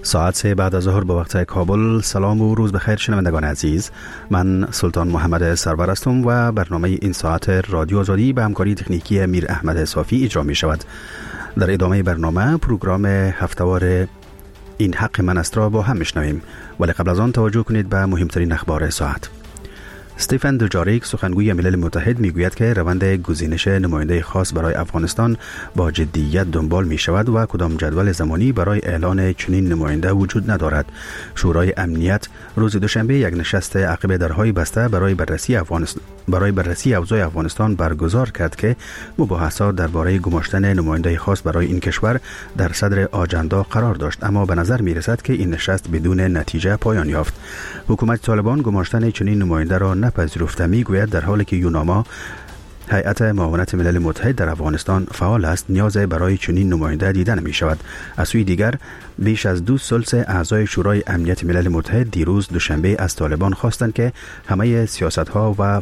ساعت 3 بعد از ظهر به وقت کابل. سلام و روز بخیر شنوندگان عزیز، من سلطان محمد سرور هستم و برنامه این ساعت رادیو آزادی به همکاری تکنیکی میر احمد صافی اجرا می شود. در ادامه برنامه پروگرام هفتهوار این حق من است را با هم میشنویم، ولی قبل از آن توجه کنید به مهمترین اخبار ساعت. استفان دوجاریک سخنگوی ملل متحد میگوید که روند گزینش نماینده خاص برای افغانستان با جدیت دنبال می شود و کدام جدول زمانی برای اعلان چنین نماینده وجود ندارد. شورای امنیت روز دوشنبه یک نشست عقب درهای بسته برای بررسی اوضاع افغانستان برگزار کرد که مباحثات درباره گماشتن نماینده خاص برای این کشور در صدر آجندا قرار داشت، اما به نظر می رسد که این نشست بدون نتیجه پایان یافت. حکومت طالبان گماشتن چنین نماینده را نپذیرفته. میگوید در حالی که یوناما هیئت معاونت ملل متحد در افغانستان فعال است، نیاز برای چنین نماینده دیده نمی شود. از سوی دیگر بیش از 2 ثلث اعضای شورای امنیت ملل متحد دیروز دوشنبه از طالبان خواستند که همه سیاست‌ها و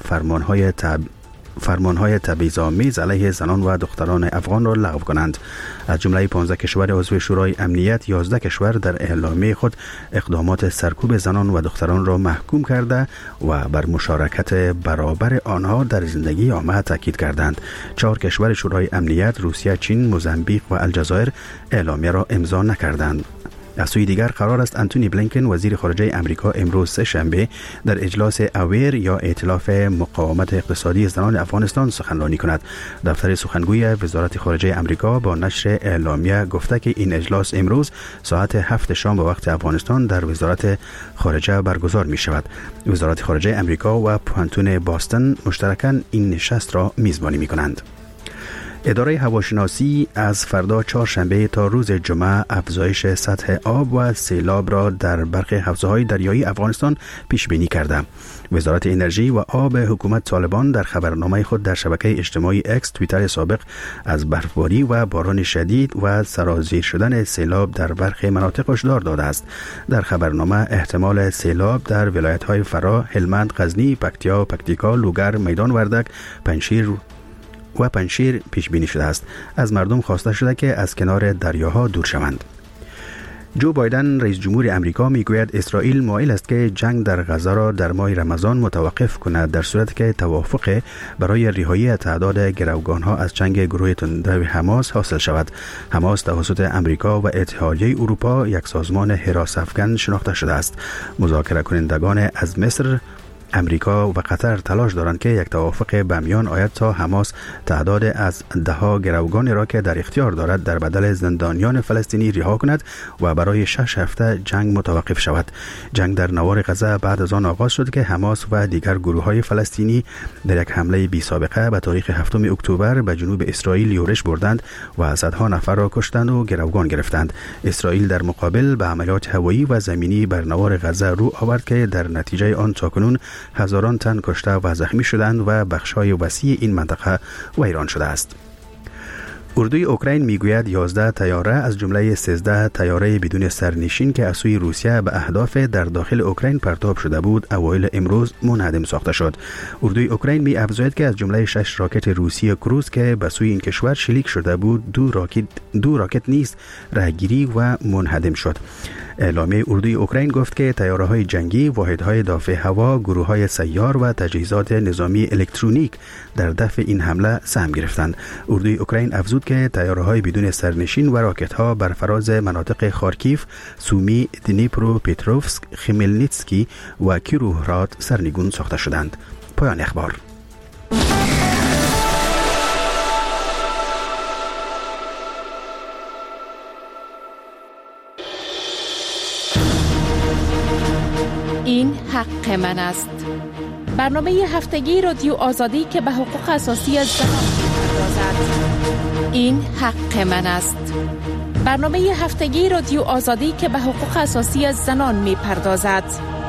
فرمانهای تبعیض‌آمیز علیه زنان و دختران افغان را لغو کنند. از جمله 15 کشور عضو شورای امنیت 11 کشور در اعلامیه خود اقدامات سرکوب زنان و دختران را محکوم کرده و بر مشارکت برابر آنها در زندگی عامه تاکید کردند. 4 کشور شورای امنیت روسیه، چین، موزامبیک و الجزایر اعلامیه را امضا نکردند. از سوی دیگر قرار است انتونی بلینکن وزیر خارجه امریکا امروز سه‌شنبه در اجلاس اویر یا ائتلاف مقاومت اقتصادی زنان افغانستان سخنرانی کند. دفتر سخنگوی وزارت خارجه امریکا با نشر اعلامیه گفته که این اجلاس امروز ساعت 7 شام به وقت افغانستان در وزارت خارجه برگزار می شود. وزارت خارجه امریکا و پوانتون باستن مشترکاً این نشست را میزبانی می کنند. اداره هواشناسی از فردا چهارشنبه تا روز جمعه افزایش سطح آب و سیلاب را در برخی حوزه‌های دریایی افغانستان پیش بینی کرده. وزارت انرژی و آب حکومت طالبان در خبرنامه خود در شبکه اجتماعی اکس توییتر سابق از برفباری و باران شدید و سرازیر شدن سیلاب در برخی مناطق هشدار داده است. در خبرنامه احتمال سیلاب در ولایت‌های فرا، هلمند، غزنی، پکتیکا، لوگر، میدان وردک، پنجشیر پیش بینی شده است. از مردم خواسته شده که از کنار دریاها دور شوند. جو بایدن رئیس جمهور امریکا میگوید اسرائیل مایل است که جنگ در غزه را در ماه رمضان متوقف کند در صورتی که توافق برای رهایی تعداد گروگانها از جنگ گروه تندرو حماس حاصل شود. حماس توسط امریکا و اتحادیه اروپا یک سازمان حراس افکن شناخته شده است. مذاکره کنندگان از مصر، امریکا و قطر تلاش دارند که یک توافق به میان آید تا حماس تعداد از 10 گروگان را که در اختیار دارد در بدل زندانیان فلسطینی رها کند و برای 6 هفته جنگ متوقف شود. جنگ در نوار غزه بعد از آن آغاز شد که حماس و دیگر گروه‌های فلسطینی در یک حمله بی سابقه به تاریخ 7 اکتبر به جنوب اسرائیل یورش بردند و صدها نفر را کشتند و گروگان گرفتند. اسرائیل در مقابل به عملیات هوایی و زمینی بر نوار غزه رو آورد که در نتیجه آن تاکنون هزاران تن کشته و زخمی شدند و بخش‌های وسیع این منطقه ویران شده است. اردوی اوکراین میگوید 11 طیاره از جمله 13 طیاره بدون سرنشین که از سوی روسیه به اهداف در داخل اوکراین پرتاب شده بود اوایل امروز منهدم ساخته شد. اردوی اوکراین می افزاید که از جمله 6 راکت روسی کروز که به سوی این کشور شلیک شده بود دو راکت نیز راهگیری و منهدم شد. اعلامیه اردوی اوکراین گفت که طیاره‌های جنگی، واحدهای دافع هوا، گروه‌های سیار و تجهیزات نظامی الکترونیک در دفع این حمله سهم گرفتند. اردوی اوکراین افزود که طیاره‌های بدون سرنشین و راکت‌ها بر فراز مناطق خارکیف، سومی، دنیپرو پتروفسک، خمیلنیتسکی و کیروهراد سرنگون ساخته شدند. پایان اخبار. این حق من است. برنامه هفتگی رادیو آزادی که به حقوق اساسی زنان می‌پردازد. این حق من است. برنامه هفتگی رادیو آزادی که به حقوق اساسی زنان می‌پردازد.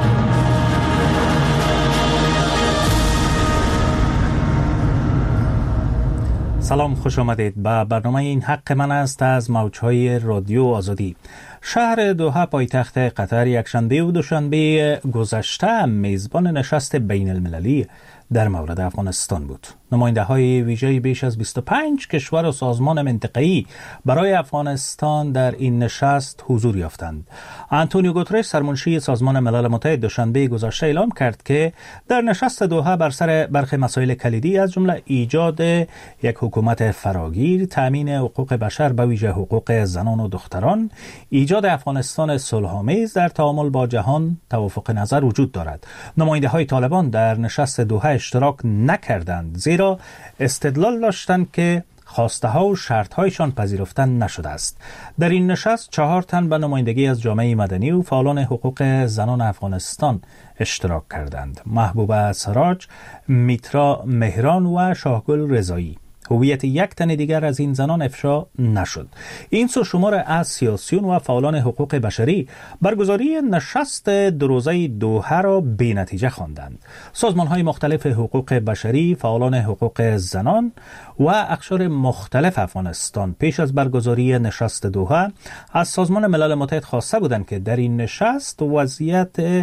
سلام، خوش آمدید به برنامه این حق من است از موجهای رادیو آزادی. شهر دوحه پایتخت قطر یکشنبه و دوشنبه گذشته میزبان نشست بین المللی در مورد افغانستان بود. نماینده‌های ویژه بیش از 25 کشور و سازمان منطقه‌ای برای افغانستان در این نشست حضور یافتند. آنتونیو گوترش سرمنشی سازمان ملل متحد دوشنبه گذشته اعلام کرد که در نشست دوحه بر سر برخی مسائل کلیدی از جمله ایجاد یک حکومت فراگیر، تامین حقوق بشر به ویژه حقوق زنان و دختران، ایجاد افغانستان صلح‌آمیز در تعامل با جهان توافق نظر وجود دارد. نماینده‌های طالبان در نشست دوحه اشتراک نکردند، زیرا استدلال داشتند که خواسته ها و شرط هایشان پذیرفته نشده است. در این نشست 4 تن به نمایندگی از جامعه مدنی و فعالان حقوق زنان افغانستان اشتراک کردند: محبوبه سراج، میترا مهران و شاهگل رضایی. هویت یک تن دیگر از این زنان افشا نشد. این سرشمار از سیاسیون و فعالان حقوق بشری برگزاری نشست دروزه دوحه را بی نتیجه خواندند. سازمان‌های مختلف حقوق بشری، فعالان حقوق زنان و اقشار مختلف افغانستان پیش از برگزاری نشست دوحه از سازمان ملل متحد خواسته بودند که در این نشست وضعیت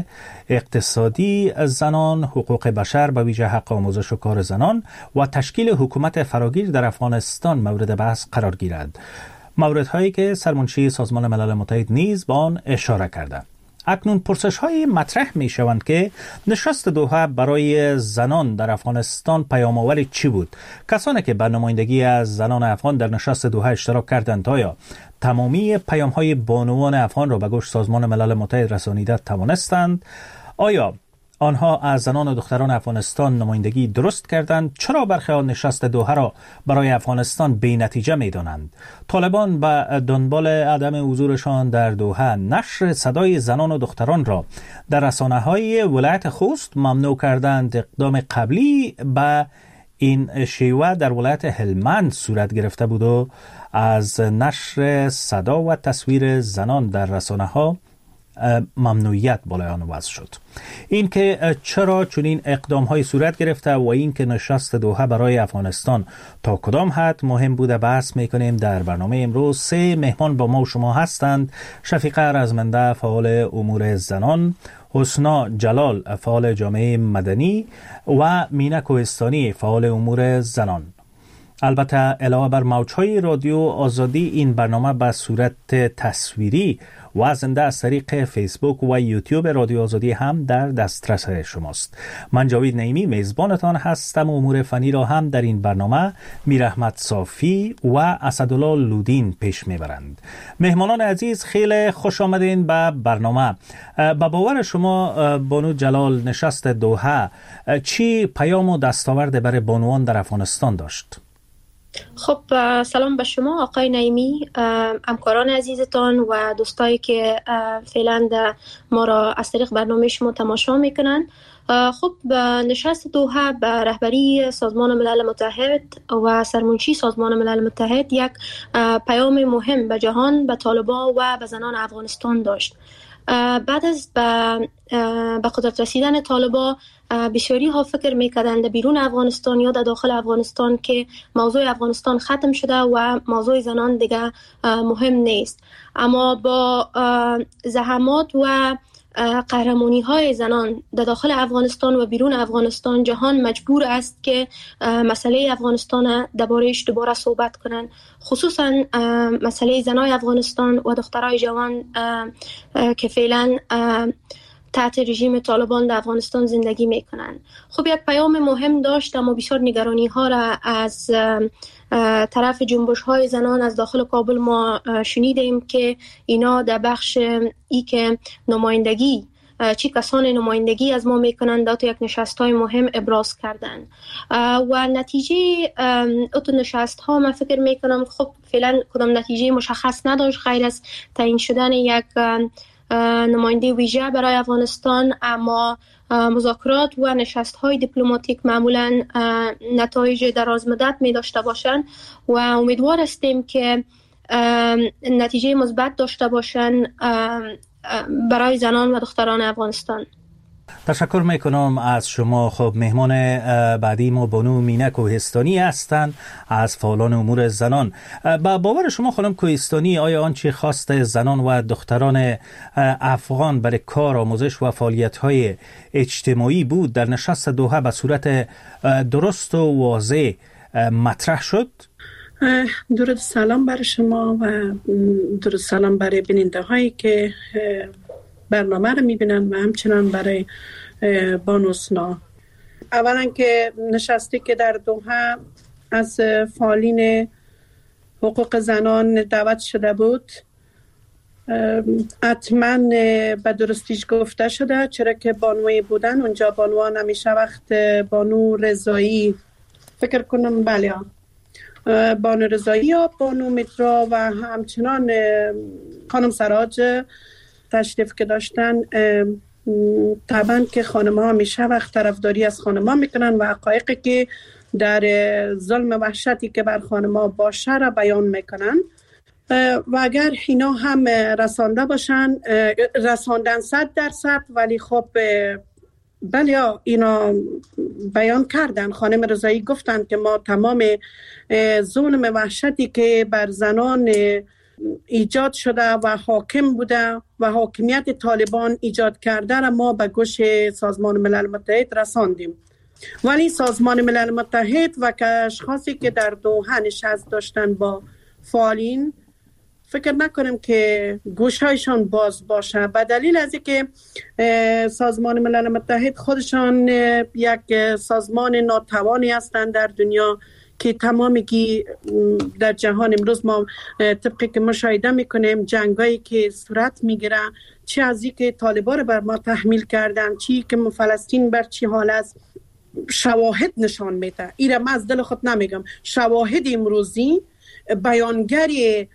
اقتصادی زنان، حقوق بشر به ویژه حق آموزش و کار زنان و تشکیل حکومت فراگیر در افغانستان مورد بحث قرار گیرد. موردهایی که سرمنشی سازمان ملل متحد نیز به آن اشاره کرده. اکنون پرسش‌های مطرح می‌شوند که نشست دوحه برای زنان در افغانستان پیام‌آور چی بود؟ کسانی که به نمایندگی از زنان افغان در نشست دوحه اشتراک کردند آیا تمامی پیام‌های بانوان افغان را به گوش سازمان ملل متحد رسانیده توانستند؟ آیا آنها از زنان و دختران افغانستان نمایندگی درست کردند؟ چرا برخی از نشست دوحه را برای افغانستان بی نتیجه می دانند؟ طالبان به دنبال عدم حضورشان در دوحه نشر صدای زنان و دختران را در رسانه‌های ولایت خوست ممنوع کردند. اقدام قبلی به این شیوه در ولایت هلمند صورت گرفته بود و از نشر صدا و تصویر زنان در رسانه‌ها ممنوعیت بالای آن وضع شد. این که چرا چنین اقدام‌های صورت گرفته و این که نشست دوحه برای افغانستان تا کدام حد مهم بوده بحث می‌کنیم. در برنامه امروز 3 مهمان با ما و شما هستند: شفیقه رزمنده، فعال امور زنان، حسنا جلال، فعال جامعه مدنی و مینا کوهستانی، فعال امور زنان. البته علاوه بر موج‌های رادیو آزادی، این برنامه به صورت تصویری و زنده از طریق فیسبوک و یوتیوب رادیو آزادی هم در دسترس شماست. من جاوید نعیمی میزبانتان هستم. امور فنی را هم در این برنامه میراحمد صافی و اسدالله لودین پیش میبرند. مهمانان عزیز، خیلی خوش آمدین به برنامه. با باور شما بانو جلال، نشست دوحه چی پیام و دستاورد برای بانوان در افغانستان داشت؟ خب، سلام به شما آقای نعیمی، همکاران عزیزتان و دوستایی که فعلا ما را از طریق برنامه شما تماشا میکنن. خب، نشست دوحه به رهبری سازمان ملل متحد و سرمنشی سازمان ملل متحد یک پیام مهم به جهان، به طالبان و به زنان افغانستان داشت. بعد از به قدرت رسیدن طالبان، بسیاری ها فکر میکردند بیرون افغانستان یا در داخل افغانستان که موضوع افغانستان ختم شده و موضوع زنان دیگه مهم نیست. اما با زحمات و قهرمانی های زنان در داخل افغانستان و بیرون افغانستان، جهان مجبور است که مسئله افغانستان درباره‌اش دوباره صحبت کنند، خصوصا مسئله زنای افغانستان و دخترای جوان که فعلا تحت رژیم طالبان در افغانستان زندگی میکنند. خب، یک پیام مهم داشت، اما بسیار نگرانی ها را از طرف جنبش های زنان از داخل کابل ما شنیدیم که اینا در بخش ای که نمایندگی چی کسان نمایندگی از ما میکنند در یک نشست های مهم ابراز کردن و نتیجه اتو نشست ها من فکر میکنم خب فعلا کدام نتیجه مشخص نداشت غیر از تعیین شدن یک نماینده ویژه برای افغانستان. اما مذاکرات و نشست های دیپلماتیک معمولا نتایج دراز مدت می داشته باشند و امیدوار هستیم که نتیجه مثبت داشته باشند برای زنان و دختران افغانستان. تشکر میکنم از شما. خب مهمان بعدی ما بانو مینه کوهستانی هستند از فعالان امور زنان. با باور شما خانم کوهستانی، آیا آنچه خواست زنان و دختران افغان برای کار، آموزش و فعالیت‌های اجتماعی بود در نشست دوحه به صورت درست و واضح مطرح شد؟ درود سلام برای شما و درود سلام برای بیننده هایی که برنامه رو میبینن و همچنان برای بانو سنا. اولا که نشستی که در دوحه از فعالین حقوق زنان دعوت شده بود، حتما به درستیش گفته شده، چرا که بانوی بودن اونجا. بانوان همیشه وقت بانو رضایی فکر کنم، بله، بانو رضایی یا بانو مترا و همچنان خانم سراج تشریف که داشتن، طبعا که خانم ها همیشه وقت طرفداری از خانم ها میکنن و حقایقی که در ظلم و وحشتی که بر خانم ها باشه را بیان میکنن و اگر اینا هم رسانده باشن، رساندن 100%، ولی خب بله اینا بیان کردن. خانم رضایی گفتن که ما تمام ظلم و وحشتی که بر زنان ایجاد شده و حاکم بوده و حاکمیت طالبان ایجاد کرده را ما به گوش سازمان ملل متحد رساندیم. ولی سازمان ملل متحد و اشخاصی که در دوحه نشست داشتن با فعالین، فکر نکنم که گوشهایشان باز باشه، به دلیل از اینکه سازمان ملل متحد خودشان یک سازمان ناتوانی هستند در دنیا که تمامی در جهان امروز ما طبقی که مشاهده میکنیم جنگایی که صورت میگیره، چه از این که طالبان بر ما تحمیل کردن، چی که فلسطین بر چی حال است، شواهد نشان میده. ایره من از دل خود نمیگم، شواهد امروزی بیانگری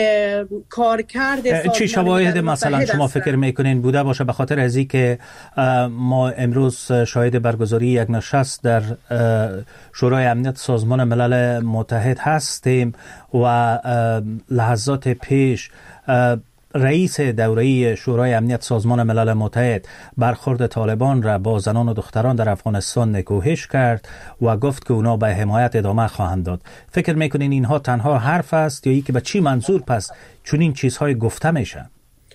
کارکرد. چی شواهد مثلا شما فکر میکنین بوده باشه؟ به خاطر از این که ما امروز شاهد برگزاری یک نشست در شورای امنیت سازمان ملل متحد هستیم و لحظات پیش رئیس دوره‌ای شورای امنیت سازمان ملل متحد برخورد طالبان را با زنان و دختران در افغانستان نکوهش کرد و گفت که اونا به حمایت ادامه خواهند داد. فکر میکنین اینها تنها حرف است یا ای که به چی منظور پس چون این چیزهای گفته میشه؟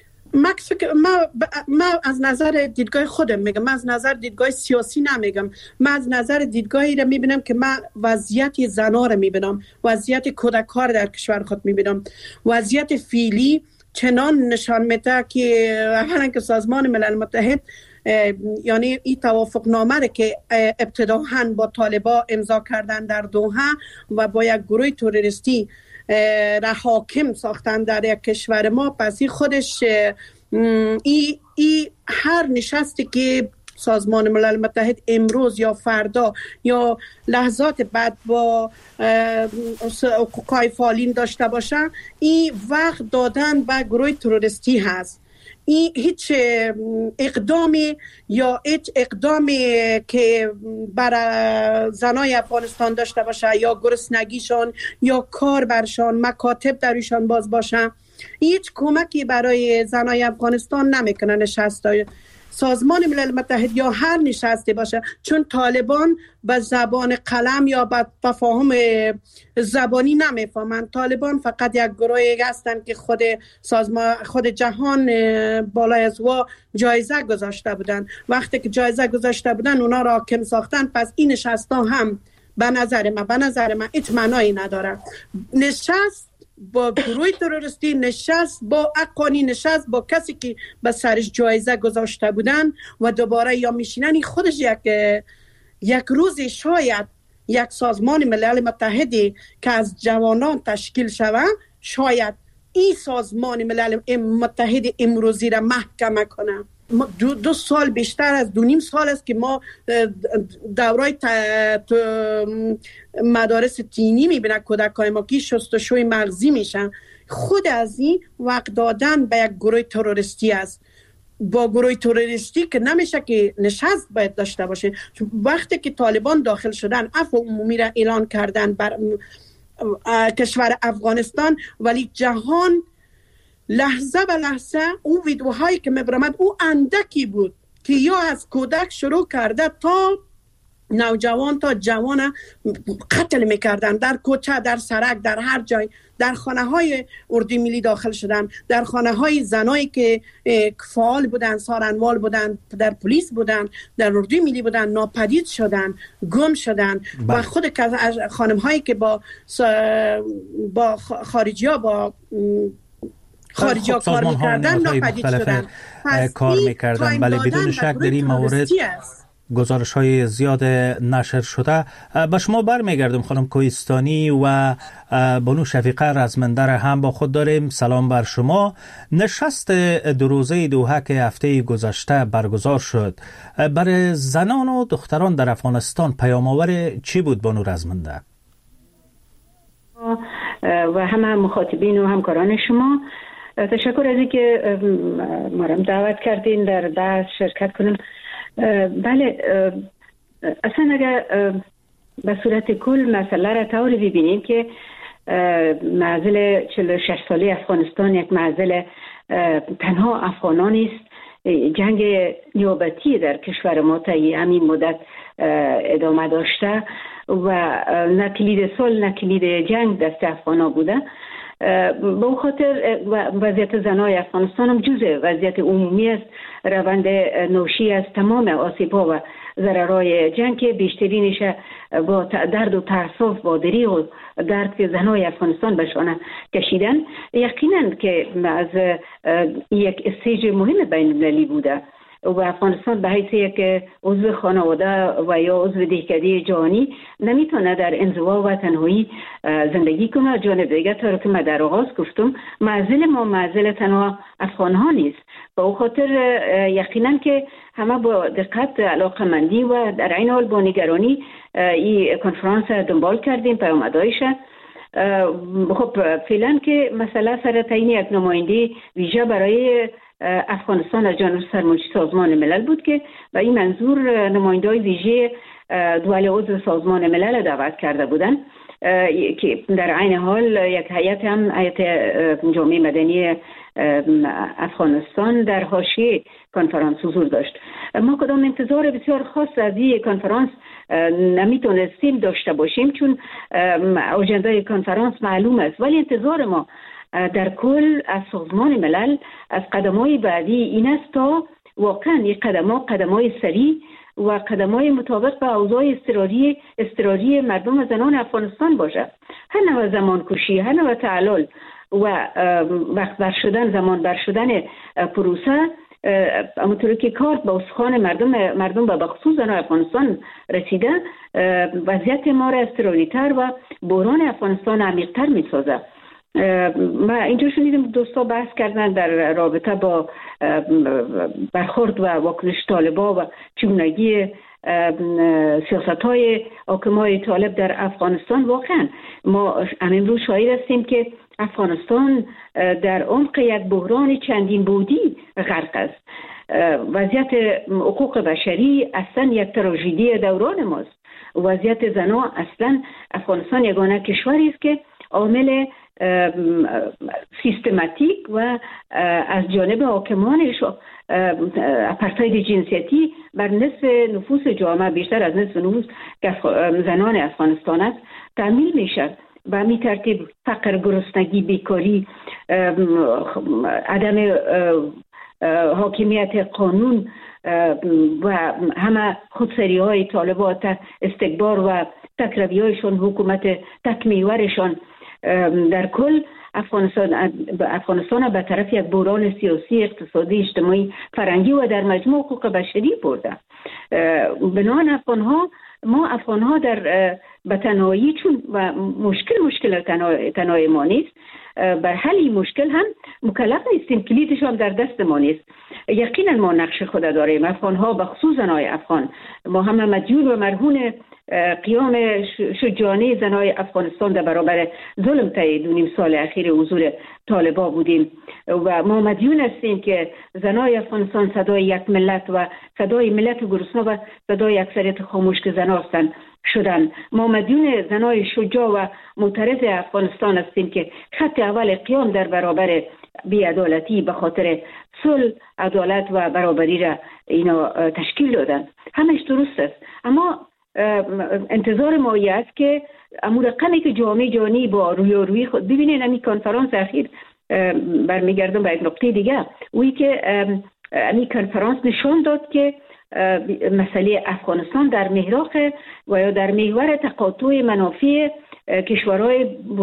ما از نظر دیدگاه خودم میگم، من از نظر دیدگاه سیاسی نمیگم، من از نظر دیدگاهی رو میبینم که من وضعیت زنها رو میبینم، وضعیت کودکان در کشور خود میبینم. وضعیت فعلی چنان نشان میده که اولا که سازمان ملل متحد یعنی این توافق نامه که ابتداءً با طالبان امضا کردن در دوحه و با یک گروه تروریستی را حاکم ساختن در یک کشور ما، پس این خودش ای هر نشستی که سازمان ملل متحد امروز یا فردا یا لحظات بعد با حقوقای فعالین داشته باشن، این وقت دادن به گروه تروریستی هست. این هیچ اقدامی که برای زنای افغانستان داشته باشه یا گرسنگیشان یا کار برشان، مکاتب درشان باز باشه، هیچ کمکی برای زنای افغانستان نمیکنه نشستای سازمان ملل متحد یا هر نشسته باشه، چون طالبان به زبان قلم یا به تفاهم زبانی نمیفهمند. طالبان فقط یک گروهی هستند که خود جهان بالای از وا جایزه گذاشته بودن. وقتی که جایزه گذاشته بودن اونا را حاکم ساختن، پس این نشستا هم به نظر من هیچ معنایی نداره. نشست با گروه تروریستی، نشست با اقانی، نشست با کسی که به سرش جایزه گذاشته بودن و دوباره یا میشینن. خودش یک روزی شاید یک سازمان ملل متحدی که از جوانان تشکیل شود، شاید این سازمان ملل متحد امروزی را محکمه کنه. 2 سال بیشتر از 2.5 سال است که ما دورای مدارس دینی میبینه کودکای ما که شستشوی مغزی میشن. خود از این وقت دادن به یک گروه تروریستی است. با گروه تروریستی که نمیشه که نشست باید داشته باشه. وقتی که طالبان داخل شدن عفو عمومی را اعلان کردن بر کشور افغانستان، ولی جهان لحظه به لحظه اون ویدیوهایی که میبرامد او اندکی بود که یا از کودک شروع کرده تا نوجوان تا جوان قتل میکردن، در کوچه، در سرک، در هر جای، در خانه های اردوی ملی داخل شدن، در خانه های زنایی که فعال بودن، سارنوال بودن، در پلیس بودن، در اردوی ملی بودن، ناپدید شدن، گم شدن. و خود خانم هایی که با خارجی ها کار میکردن ناپدید شدن، کار میکردن. بله، بدون شک در این مورد گزارش های زیاد نشر شده. به شما برمیگردم خانم کوهستانی و بانو شفیقه رزمنده هم با خود داریم. سلام بر شما. نشست 2 روزه دوحه که هفته گذشته برگزار شد برای زنان و دختران در افغانستان پیام‌آور چی بود بانو رزمنده؟ و همه مخاطبین و همکاران شما تشکر از اینکه ما را دعوت کردین در بحث شرکت کنیم. بله، اصلا اگر به صورت کل مسئله را طوری ببینیم که معضل 46 ساله افغانستان یک معضل تنها افغانان است. جنگ نیابتی در کشور ما تا همین مدت ادامه داشته و نه کلید صلح نه کلید جنگ دست افغانا بوده. به اون خاطر وضعیت زنای افغانستان هم جزء وضعیت عمومی است. روند ناشی از تمام آسیب‌ها و ضررهای جنگ که بیشترینش با درد و تأسف، با دریغ و درد که زنای افغانستان به شانه کشیدن، یقینا که از یک استیج مهم بین المللی بوده و افغانستان به حیث یک عضو خانواده و یا عضو دهکده جهانی نمیتونه در انزوا و تنهایی زندگی کنه. جانب دیگه طور که من در آغاز گفتم، معضل ما معضل تنها افغان ها نیست. با اون خاطر یقینا که همه با دقت، علاقمندی و در عین حال با نگرانی این کنفرانس دنبال کردیم، پیامدهایش. خب فعلا که مسئله سر تعیین یک نماینده ویژه برای افغانستان از جانب سرمنشی سازمان ملل بود که به این منظور نماینده‌های ویژه دول عضو سازمان ملل دعوت کرده بودند که در عین حال یک هیئت هم هیئت جامعه مدنی افغانستان در حاشیه کنفرانس حضور داشت. ما کدام انتظار بسیار خاص از این کنفرانس نمیتونستیم داشته باشیم چون اجنده کنفرانس معلوم است، ولی انتظار ما در کل از سازمان ملل از قدم‌های بعدی این است تا واقعا این قدم‌های سریع و قدم‌های مطابق به اوضاع اضطراری مردم و زنان افغانستان باشه. هر نوع زمان کشی، هر نوع تعلل و وقت بر شدن، زمان بر شدن پروسه، همونطوری که کارت به استخوان مردم و بخصوص زنان افغانستان رسیده، وضعیت ما را اضطراری‌تر و بحران افغانستان عمیق‌تر می‌سازه. ما اینجا شنیدم دوستا بحث کردن در رابطه با برخورد و واکنش طالبا و چگونگی سیاست‌های حاکمای طالب در افغانستان. واقعا ما امروز شاهد هستیم که افغانستان در عمق یک بحران چندین بعدی غرق است. وضعیت حقوق بشری اصلا یک تراژدی دوران ماست. وضعیت زنان اصلا افغانستان یگانه کشوری است که عامل سیستماتیک و از جانب حاکمانش اپارتاید جنسیتی بر نصف نفوس جامعه، بیشتر از نصف نفوس که زنان افغانستان است، تعمیل میشه. و همین ترتیب فقر، گرسنگی، بیکاری، عدم حاکمیت قانون و همه خودسری های طالبات، استکبار و تکروی هایشان، حکومت تکمیورشان، در کل افغانستان به طرف یک بحران سیاسی، اقتصادی، اجتماعی، فرهنگی و در مجموع حقوق بشری برده. بنابراین ما افغان ها در به تنهایی، چون و مشکل تنهایی ما نیست، بر حل این مشکل هم مکلف نیستیم، کلیدش هم در دست ما نیست. یقینا ما نقش خود داریم. افغان ها به خصوص زنای افغان، ما همه مدیون و مرهون قیام شجاعانه زنای افغانستان در برابر ظلم طی 2.5 سال اخیر حضور طالبان بودیم و ما مدیون هستیم که زنای افغانستان صدای یک ملت و صدای ملت گرسنه و صدای اکثریت خاموش که زن هستند شدن. ما مدیون زنای شجاع و معترض افغانستان هستیم که خط اول قیام در برابر بی‌عدالتی به خاطر صلح، عدالت و برابری را اینا تشکیل دادن. همش درست است، اما انتظار ما است که امور رقمی که جامعه جهانی با روی خود ببینین. همین کنفرانس اخیر برمیگردم به یک نقطه دیگه، وی که همین کنفرانس نشان داد که مسئله افغانستان در محراق و یا در محور تقاطع منافع کشورهای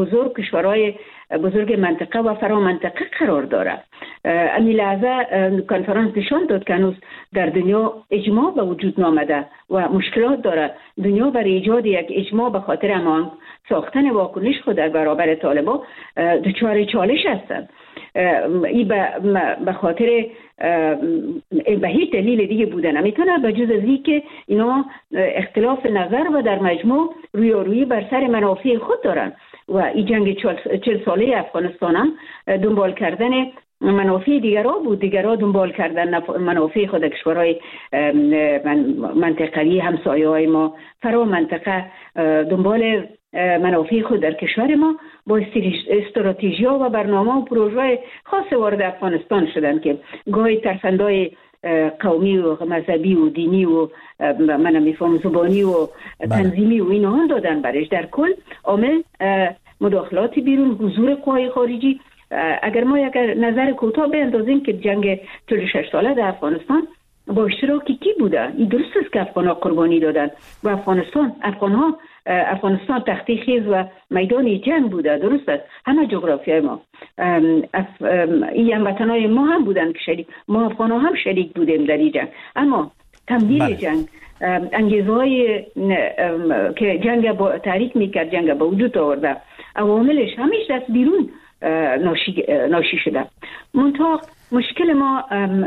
بزرگ منطقه و فرامنطقه قرار داره. همین لحظه کنفرانس نشان داد که هنوز در دنیا اجماع به وجود نامده و مشکلات داره. دنیا برای ایجاد یک اجماع به خاطر امان ساختن واکنش خود در برابر طالبان دچار چالش هستند. این به خاطر به هیچ دلیل دیگه بودن نمیتونه به جز از این که اینا اختلاف نظر و در مجموع روی بر سر منافع خود دارن و این جنگ 40 ساله افغانستان هم دنبال کردن منافع دیگرها بود. دیگرها دنبال کردن منافع خود کشورهای منطقه‌ای همسایه‌های ما، فرا منطقه دنبال منافع خود در کشور ما با استراتژی‌ها و برنامه و پروژه خاص وارد افغانستان شدن که گاهی ترفندهای قومی و مذهبی و دینی و من میفهم زبانی و تنظیمی و اینا هم دادن برش. در کل عامل مداخلات بیرون، حضور قوای خارجی. اگر ما یک نظر کوتاه بیندازیم که جنگ 46 ساله در افغانستان با اشتراک کی بوده؟ این درست است که افغان‌ها قربانی دادن و افغانستان تختی خیز و میدان جنگ بوده. درست است، همه جغرافیای ما این هموطنای ما هم بودن که ما افغان‌ها هم شریک بودیم در این جنگ. اما تمدید جنگ، انگیزهای که جنگ با تحریک میکرد، جنگ با وجود آورده، عواملش همیشه از بیرون ناشی شده. منتها مشکل ما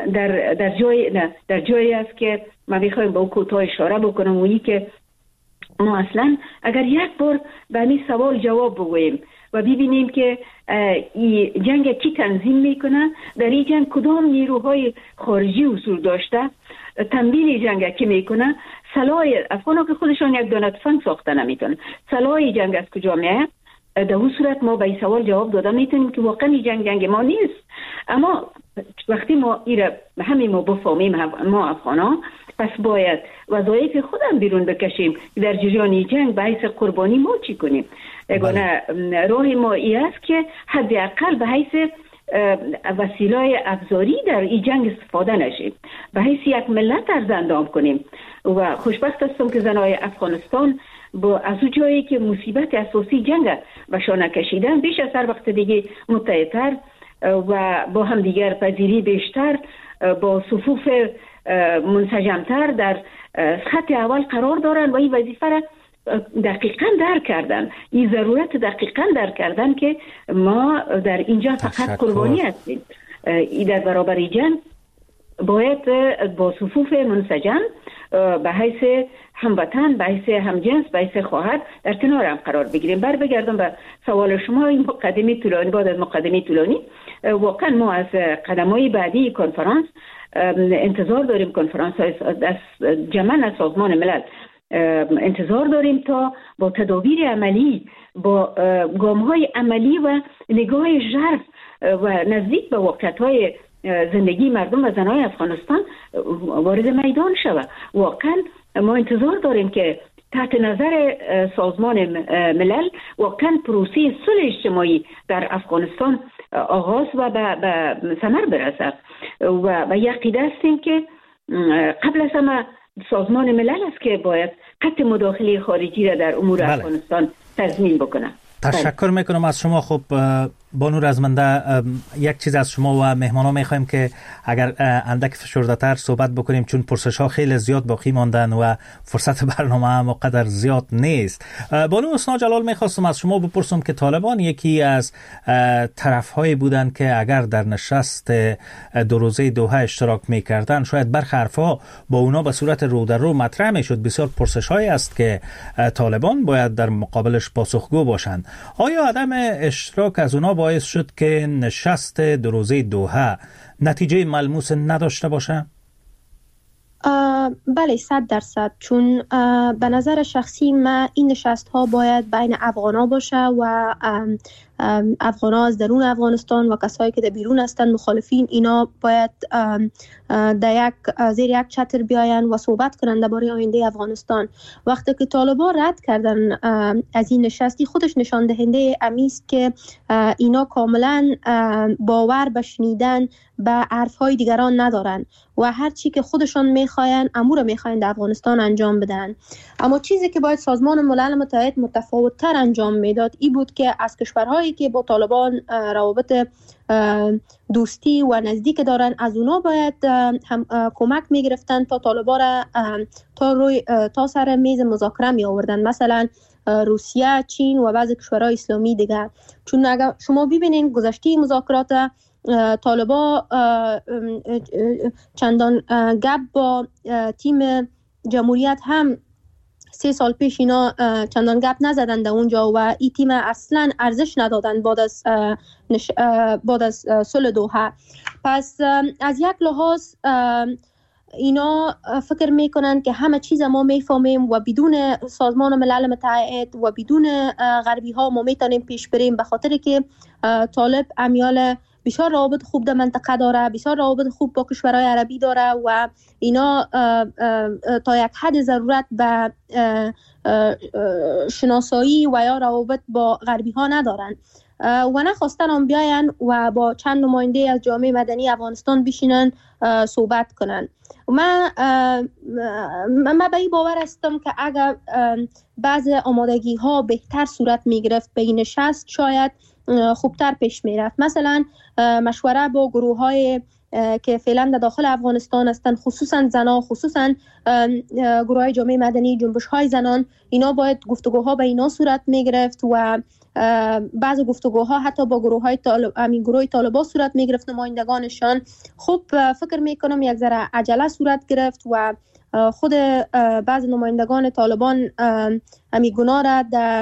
در جایی است که ما میخوایم با کوتاه اشاره بکنم، اونی که ما اصلا اگر یک بار به این سوال جواب بگوییم و ببینیم که این جنگ کی تنظیم میکنه، در این جنگ کدام نیروهای خارجی حضور داشته، تمویل جنگ کی میکنه، سلاح افغان‌ها که خودشان یک دانه تفنگ ساخته نمیتونن، سلاح جنگ از کجا میاد؟ در اون صورت ما به این سوال جواب داده میتونیم که واقعا این جنگ ما نیست. اما وقتی ما همین ما بفهمیم ما افغان‌ها، پس باید وظایف خودم بیرون بکشیم در جریان جنگ به حیث قربانی ما چی کنیم. یگانه راه ما این است که حداقل به حیث وسیله ابزاری در این جنگ استفاده نشیم، به حیث یک ملت ارزندام کنیم. و خوشبخت هستم که زنای افغانستان با از اون جایی که مصیبت اساسی جنگ بهشان کشیدن، بیش از هر وقت دیگه متحدتر و با هم دیگر پذیری بیشتر، با صفوف منسجمتر در خط اول قرار دارن و این وظیفه را دقیقاً درک کردن. این ضرورت دقیقاً درک کردن که ما در اینجا فقط قربانی هستیم. این در برابر جنگ باید با صفوف منسجم به حیث هموطن، به حیث همجنس، به حیث خواهر در کنار هم قرار بگیریم. بگردم به سوال شما. این مقدمه طولانی، بعد از مقدمه طولانی واقعا ما از قدم‌های بعدی کنفرانس انتظار داریم. کنفرانس از جمن از سازمان ملل انتظار داریم تا با تدابیر عملی، با گام‌های عملی و نگاه ژرف و نزدیک به واقعیت‌های زندگی مردم و زنای افغانستان وارد میدان شود. واقعا ما انتظار داریم که تحت نظر سازمان ملل واقعا پروسه صلح اجتماعی در افغانستان آغاز و به ثمر برسد و یقین هستیم که قبل از همه سازمان ملل است که باید قطع مداخله خارجی را در امور افغانستان تضمین بکنه. تشکر میکنم از شما. خب بانو رزمنده، یک چیز از شما و مهمانا میخوایم که اگر اندک فشرده‌تر صحبت بکنیم، چون پرسش ها خیلی زیاد باقی ماندن و فرصت برنامه هم قدر زیاد نیست. بانو حسنا جلال، میخواستم از شما بپرسم که طالبان یکی از طرف هایی بودن که اگر در نشست 2 روزه دوحه اشتراک میکردن، شاید برخی حرفها با اونا به صورت رو در رو مطرح میشد. بسیار پرسش هایی است که طالبان باید در مقابلش پاسخگو باشند. آیا عدم اشتراک از اونا باعث شد که نشست 2 روزه دوحه نتیجه ملموس نداشته باشه؟ بله 100%. چون به نظر شخصی من این نشست ها باید بین افغان ها باشه و افغان ها از درون افغانستان و کسایی که در بیرون هستند مخالفین، اینا باید زیر یک چتر بیاین و صحبت کنند درباره آینده افغانستان. وقتی که طالبان رد کردن از این نشستی، خودش نشان دهنده امیست که اینا کاملا باور به شنیدن به حرفهای دیگران ندارن و هر چی که خودشان میخواین امور میخواین در افغانستان انجام بدن. اما چیزی که باید سازمان ملل متحد متفاوت‌تر انجام میداد این بود که از کشورهایی که با طالبان روابط دوستی و نزدیک دارن، از اونا باید هم کمک میگرفتن تا طالبان را تا سر میز مذاکره می آوردن، مثلا روسیه، چین و بعضی کشورهای اسلامی دیگه. چون اگر شما ببینید گذشته مذاکرات طالبان چندان گپ با تیم جمهوریت هم 3 سال پیش اینا چندان گپ نزدن در اونجا و این تیم اصلا ارزش ندادن بعد از صلح دوحه. پس از یک لحاظ اینا فکر میکنن که همه چیز ما میفهمیم و بدون سازمان ملل متحد و بدون غربی ها ما میتونیم پیش بریم، به خاطر که طالب امیال بسیار روابط خوب در منطقه داره، بسیار روابط خوب با کشورهای عربی داره و اینا تا یک حد ضرورت به شناسایی و یا روابط با غربی ها ندارن و نخواستن هم بیاین و با چند نماینده از جامعه مدنی افغانستان بشینن صحبت کنن. من به این باور هستم که اگر بعض آمادگی ها بهتر صورت می گرفت به این نشست شاید خوبتر پیش می رفت. مثلا مشوره با گروه های که فعلا در داخل افغانستان هستند، خصوصا زنان، خصوصا گروه های جامعه مدنی، جنبش های زنان، اینا باید گفتگوها به اینا صورت می گرفت و بعض گفتگوها حتی با گروه طالبان صورت می گرفت نمایندگانشان. خب فکر می کنم یک ذره عجله صورت گرفت و خود بعض نمایندگان طالبان همی گناه را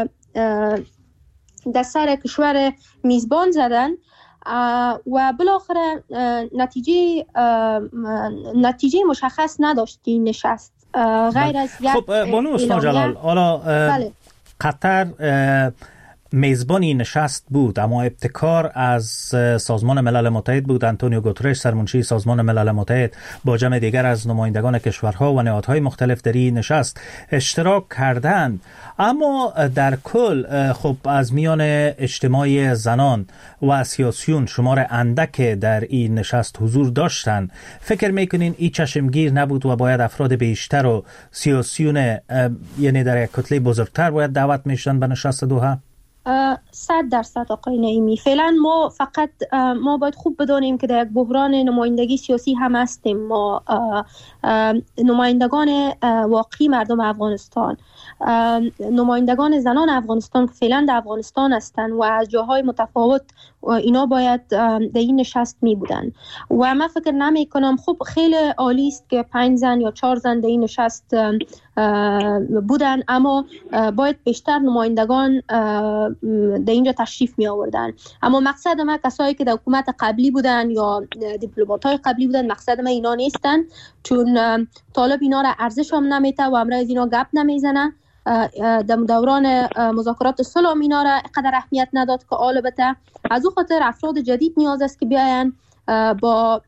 در سر کشور میزبان زدن و بالاخره نتیجه مشخص نداشت این نشست غیر از یک بانو عثمان جلال. حالا قطر میزبان این نشست بود اما ابتکار از سازمان ملل متحد بود. آنتونیو گوترش سرمنشی سازمان ملل متحد با جمع دیگر از نمایندگان کشورها و نهادهای مختلف در این نشست اشتراک کردند، اما در کل خب از میان اجتماع زنان و سیاسیون شمار اندک در این نشست حضور داشتند. فکر میکنین این چشمگیر نبود و باید افراد بیشتر و سیاسیون یعنی در یک کتله بزرگتر باید دعوت میشدن به نشست دوحه؟ 100% آقای نعیمی. فعلا ما باید خوب بدانیم که در یک بحران نمایندگی سیاسی هم هستیم. ما نمایندگان واقعی مردم افغانستان، نمایندگان زنان افغانستان که فعلا در افغانستان هستند و از جاهای متفاوت اینا باید در این نشست می بودن و من فکر نمی کنم خب خیلی عالی است که 5 زن یا 4 زن در این نشست بودن، اما باید بیشتر نمایندگان در اینجا تشریف می آوردن. اما مقصد ما کسایی که در حکومت قبلی بودن یا دیپلمات‌های قبلی بودن، مقصد ما اینا نیستن، چون طالب اینا را ارزش هم نمیته و امروز از اینا گپ نمیزنه. در دوران مذاکرات صلح اینا را قدر اهمیت نداد که البته از او خاطر افراد جدید نیاز است که بیاین با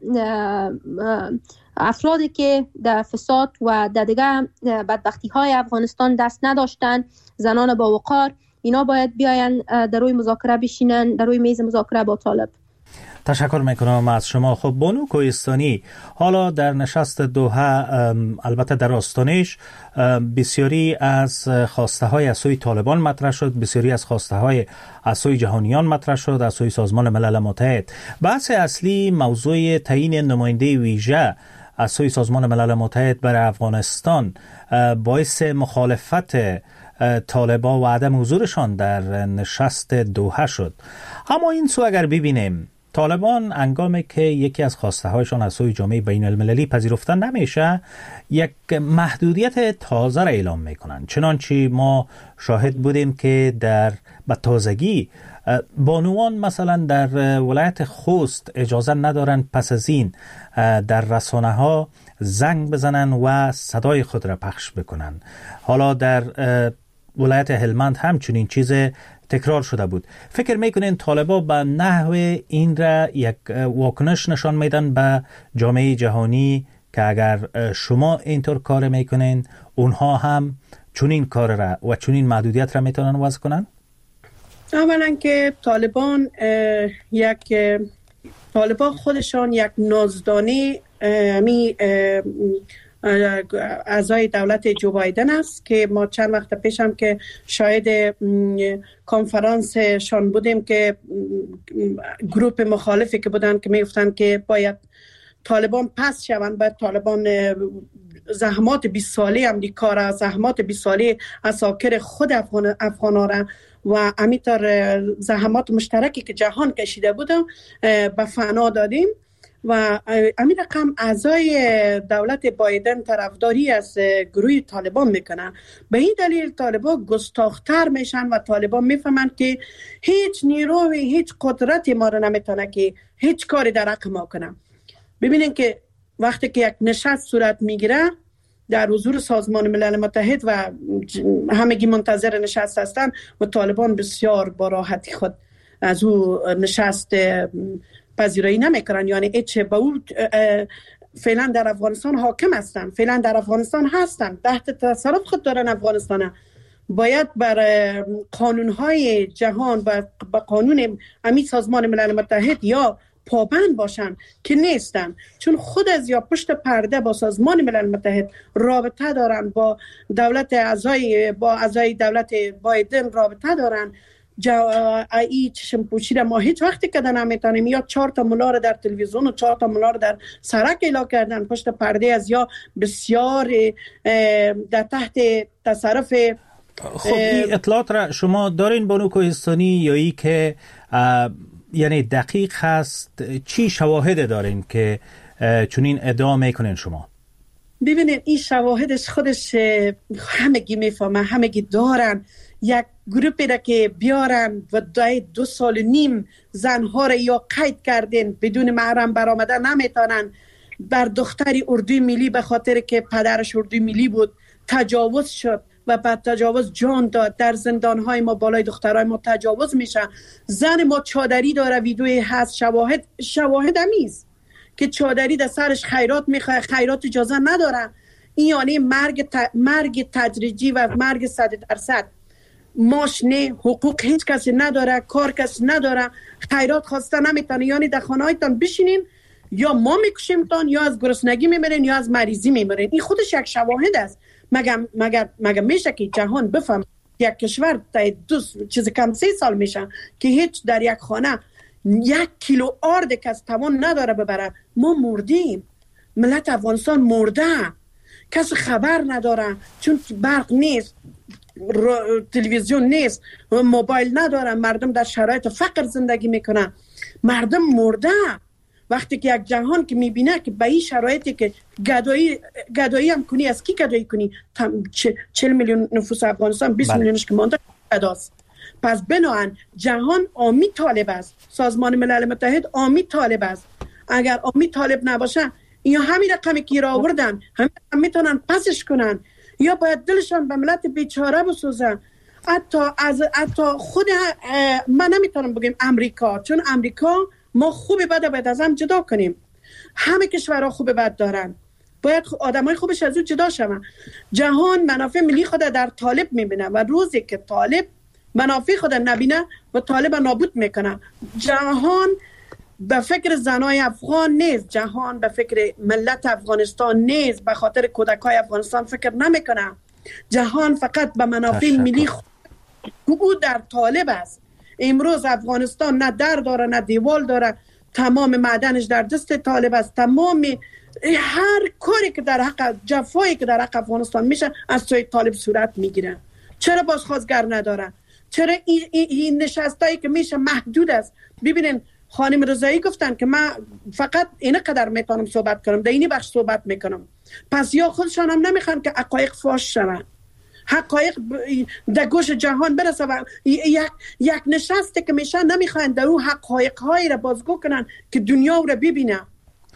افرادی که در فساد و در دیگه بدبختی های افغانستان دست نداشتن، زنان با وقار، اینا باید بیاین در روی مذاکره بشینن، در روی میز مذاکره با طالب. تشکر میکنم از شما. خب بانو کوهستانی، حالا در نشست دوحه البته در آستانش بسیاری از خواسته های از سوی طالبان مطرح شد، بسیاری از خواسته های از سوی جهانیان مطرح شد، از سوی سازمان ملل متحد. بحث اصلی موضوع تعیین نماینده ویژه از سوی سازمان ملل متحد برای افغانستان باعث مخالفت طالبان و عدم حضورشان در نشست دوحه شد. اما این سو اگر ببینیم، طالبان هنگامی که یکی از خواسته هایشان از سوی جامعه بین المللی پذیرفته نمیشه، یک محدودیت تازه را اعلام میکنن. چنانچه ما شاهد بودیم که به تازگی بانوان مثلا در ولایت خوست اجازه ندارن پس از این در رسانه ها زنگ بزنن و صدای خود را پخش بکنن. حالا در ولایت هلمند همچنین چیز تکرار شده بود. فکر میکنین طالبان به نحو این را یک واکنش نشان میدن به جامعه جهانی که اگر شما اینطور کار میکنین اونها هم چنین کار را و چنین محدودیت را میتونن وضع کنن؟ اولا که طالبان خودشان یک نازدانی اعضای دولت جو بایدن است که ما چند وقت پیش هم که شاهد کنفرانس شان بودیم که گروپ مخالفی که بودن که میگفتن که باید طالبان پس شوند، باید طالبان زحمات 20 ساله امریکا را، زحمات 20 ساله اساکر خود افغانا را و همینطور زحمات مشترکی که جهان کشیده بود به فنا دادیم و همین رقم اعضای دولت بایدن طرفداری از گروه طالبان میکنن. به این دلیل طالبان گستاختر میشن و طالبان میفهمن که هیچ نیروی، هیچ قدرتی ما رو نمیتونه که هیچ کاری در حق ما کنه. ببینین که وقتی که یک نشست صورت میگیره در حضور سازمان ملل متحد و همگی منتظر نشست هستن و طالبان بسیار با راحتی خود از او نشست پذیرایی نمیکنن، یعنی ایچه با او فعلا در افغانستان حاکم هستن، فعلا در افغانستان هستن، تحت تصرف خود دارن افغانستان. باید بر قانونهای جهان و با قانون امی سازمان ملل متحد یا پابند باشن که نیستن، چون خود از یا پشت پرده با سازمان ملل متحد رابطه دارن، با اعضای دولت بایدن رابطه دارن. ای چشم پوشی را ما هیچ وقتی که نمیتونیم، یا 4 تا ملا را در تلویزیون و 4 تا ملا را در سرک اعلام کردن پشت پرده از یا بسیار در تحت تصرف. خب این اطلاعات را شما دارین بانو کوهستانی یا ای که یعنی دقیق هست؟ چی شواهد دارین که چنین ادعا میکنین شما؟ ببینید این شواهدش خودش همگی میفهمه، همگی دارن. یک گروپی را که بیارن و 2 سال و نیم زنها را یا قید کردن بدون محرم برآمدن نمیتونن، بر دختری اردوی ملی به خاطر که پدرش اردوی ملی بود تجاوز شد و بعد تجاوز جان داد. در زندانهای ما بالای دخترای ما تجاوز میشه. زن ما چادری داره، ویدیوی هست، شواهد همیز که چادری در سرش خیرات میخواه، خیرات اجازه نداره. این یعنی مرگ تدریجی و مرگ 100%. ماش نه، حقوق هیچ کسی نداره، کار کسی نداره، خیرات خواسته نمیتونه. یعنی در خانه هایتان بشینین یا ما میکشیمتان یا از گرسنگی میمرین یا از مریضی میمرین. این خودش یک شواهد است. مگه میشه که جهان بفهم یک کشور تا 3 سال میشه که هیچ در یک خانه 1 کیلو آرد کس توان نداره ببره؟ ما مردیم، ملت افغانستان مرده، کس خبر نداره، چون برق نیست، تلویزیون نیست، موبایل نداره، مردم در شرایط فقر زندگی میکنن، مردم مرده. وقتی که یک جهان که میبینه که به این شرایطی که گدایی هم کنی، از کی گدایی کنی؟ 40 میلیون نفوس افغانستان، 20 میلیونش که مانده گداست. پس بناهن جهان آمی طالب است، سازمان ملل متحد آمی طالب است. اگر آمی طالب نباشه یا همین رقمی که را آوردن همین میتونن پسش کنن، یا باید دلشان به ملت بیچاره بسوزن. حتی خود من نمیتونم بگم امریکا، چون امریکا ما خوب بد باید از هم جدا کنیم. همه کشورها خوب بد دارن، باید آدمای خوبش از اون جدا شون. جهان منافع ملی خود در طالب میبینه و روزی که طالب منافع خود نبینه و طالب نابود میکنه. جهان به فکر زنای افغان نیست، جهان به فکر ملت افغانستان نیست، به خاطر کودکای افغانستان فکر نمیکنه. جهان فقط به منافع ملی خود در طالب است. امروز افغانستان نه در داره نه دیوال داره، تمام معدنش در دست طالب است. تمام هر کاری که در حق، جفایی که در حق افغانستان میشه از سوی طالب صورت میگیره. چرا بازخواستگر نداره؟ چرا این نشستایی که میشه محدود است؟ ببینین خانم رضایی گفتن که من فقط این قدر میتونم صحبت کنم، در اینی بخش صحبت میکنم. پس یا خودشان هم نمیخوان که حقایق فاش شون، حقایق در گوش جهان برسه و یک نشسته که میشن نمیخوان در اون حقایق هایی را بازگو کنن که دنیا را ببینه.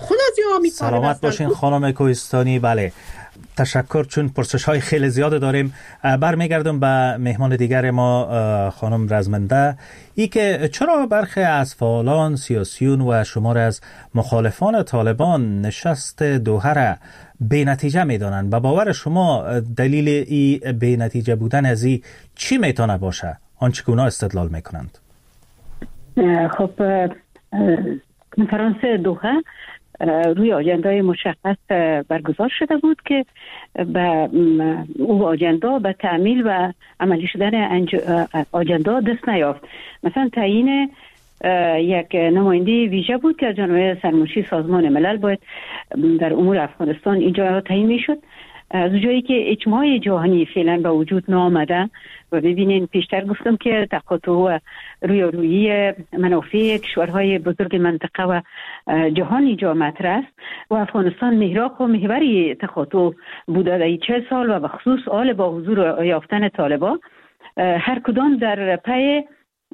خود از یا میطالب سلامت باشین خانم کوهستانی. بله تشکر، چون پرسش های خیلی زیاد داریم. برمیگردم به مهمان دیگر ما خانم رزمنده. ای که چرا برخی از فعالان سیاسیون و شمار از مخالفان طالبان نشست دوحه را بی نتیجه میدانند؟ به باور شما دلیل ای بی نتیجه بودن از ای چی میتونه باشه؟ آنچه که اونا استدلال میکنند. خب کنفرانس دوحه روی آجندای مشخص برگزار شده بود که به او آجندا به تعمیل و عملی شدن آجندا دست نیافت. مثلا تعیین یک نماینده ویژه بود که از جانب سرمنشی سازمان ملل باید در امور افغانستان اینجا تعیین میشد، از جایی که اجماع جهانی فعلا به وجود نامده. و ببینین پیشتر گفتم که تقاطع و رویارویی منافع کشورهای بزرگ منطقه و جهان اینجا مطرح است و افغانستان محراق و محوری تقاطع بوده در 40 سال و به خصوص آل با حضور یافتن طالبان هر کدام در پی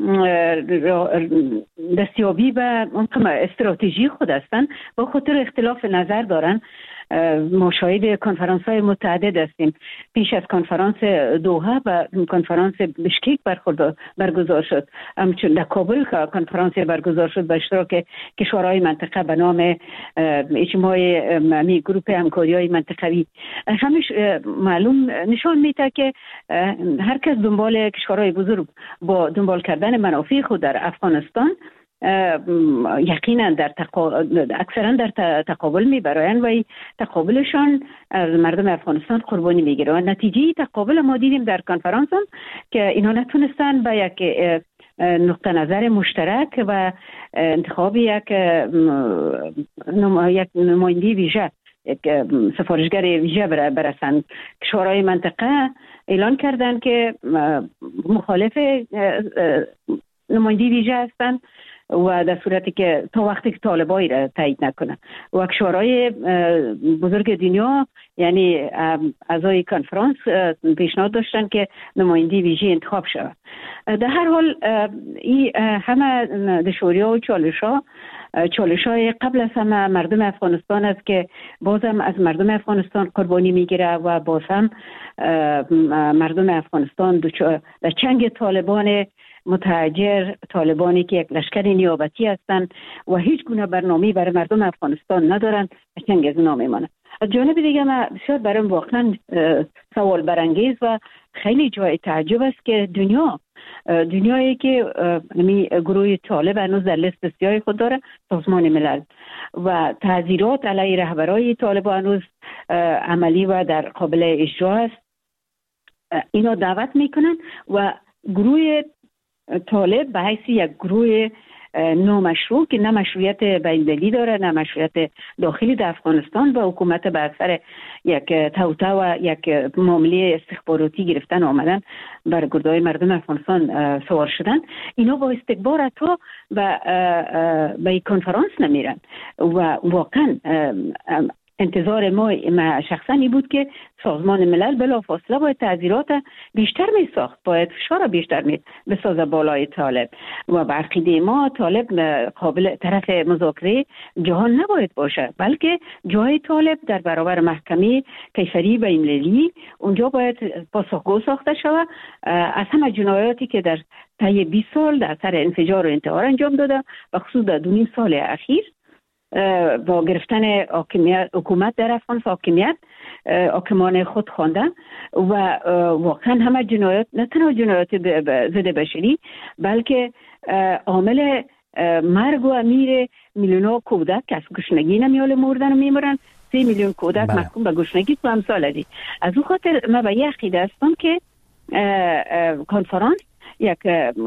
دستیابی به استراتژی خود هستند با خاطر اختلاف نظر دارن. ما شاهد کنفرانس های متعدد هستیم. پیش از کنفرانس دوحه و کنفرانس بشکیک برگزار شد. همچون در کابل کنفرانس برگزار شد به اشتراک کشورهای منطقه به نام اجماع گروپ همکاری های منطقوی. همیش معلوم نشان میده که هر کس دنبال کشورهای بزرگ با دنبال کردن منافع خود در افغانستان یقینا اکثرا در تقابل میبرایند و تقابلشان از مردم افغانستان قربانی میگیره. و نتیجه تقابل ما دیدیم در کنفرانس هم که اینا نتونستن به یک نقطه نظر مشترک و انتخاب یک نماینده ویژه، یک سفارشگر ویژه برسند. کشورهای منطقه اعلان کردند که مخالف نماینده ویژه هستند و در صورتی که تا وقتی که طالبایی را تایید نکنه و کشورهای بزرگ دنیا یعنی اعضای کنفرانس پیشنهاد داشتن که نماینده ویژه انتخاب شود. در هر حال این همه دشواری‌ها و چالش‌های قبل از همه مردم افغانستان است که بازم از مردم افغانستان قربانی میگیره و باز هم مردم افغانستان در چنگ طالبان متحجر، طالبانی که یک لشکر نیابتی هستند و هیچ گونه برنامه‌ای برای مردم افغانستان ندارند، چنگ از اونا میمانند. از جانب دیگه من بسیار برام واقعا سوال برانگیز و خیلی جای تعجب است که دنیایی که گروه طالب هنوز در لیست سیاه خود داره، سازمان ملل، و تعزیرات علیه رهبرای طالب هنوز عملی و در قابل اجرا است، اینا دعوت میکنن و گروه طالب به حیث یک گروه نامشروع که نه مشروعیت بین‌المللی داره نه مشروعیت داخلی در افغانستان و حکومت به اثر یک توطئه و یک معامله استخباراتی گرفتن آمدن بر گردهای مردم افغانستان سوار شدن، اینا با استکبار حتی به کنفرانس نمیرن و واقعا انتظار ما شخصا این بود که سازمان ملل بلافاصله باید تعزیرات بیشتر می ساخت، باید فشار بیشتر بسازه بالای طالب و به عقیده ما طالب قابل طرف مذاکره جهان نباید باشه، بلکه جای طالب در برابر محکمه کیفری بین‌المللی اونجا باید پاسخگو ساخته شود از همه جنایاتی که در طی 20 سال در اثر انفجار و انتحار انجام داده و خصوص در 2.5 سال اخیر با گرفتن حکومت در افغانستان، حاکمان خود خوانده و واقعا همه جنایات، نه تنها جنایات ضد بشری بلکه عامل مرگ و امیر میلیون‌ها کودک که از گشنگی نمیاله مردن و میمرن، 3 میلیون کودک محکوم به گشنگی تو امثال هستی. از اون خاطر من به یه عقیده هستم که کنفرانس یک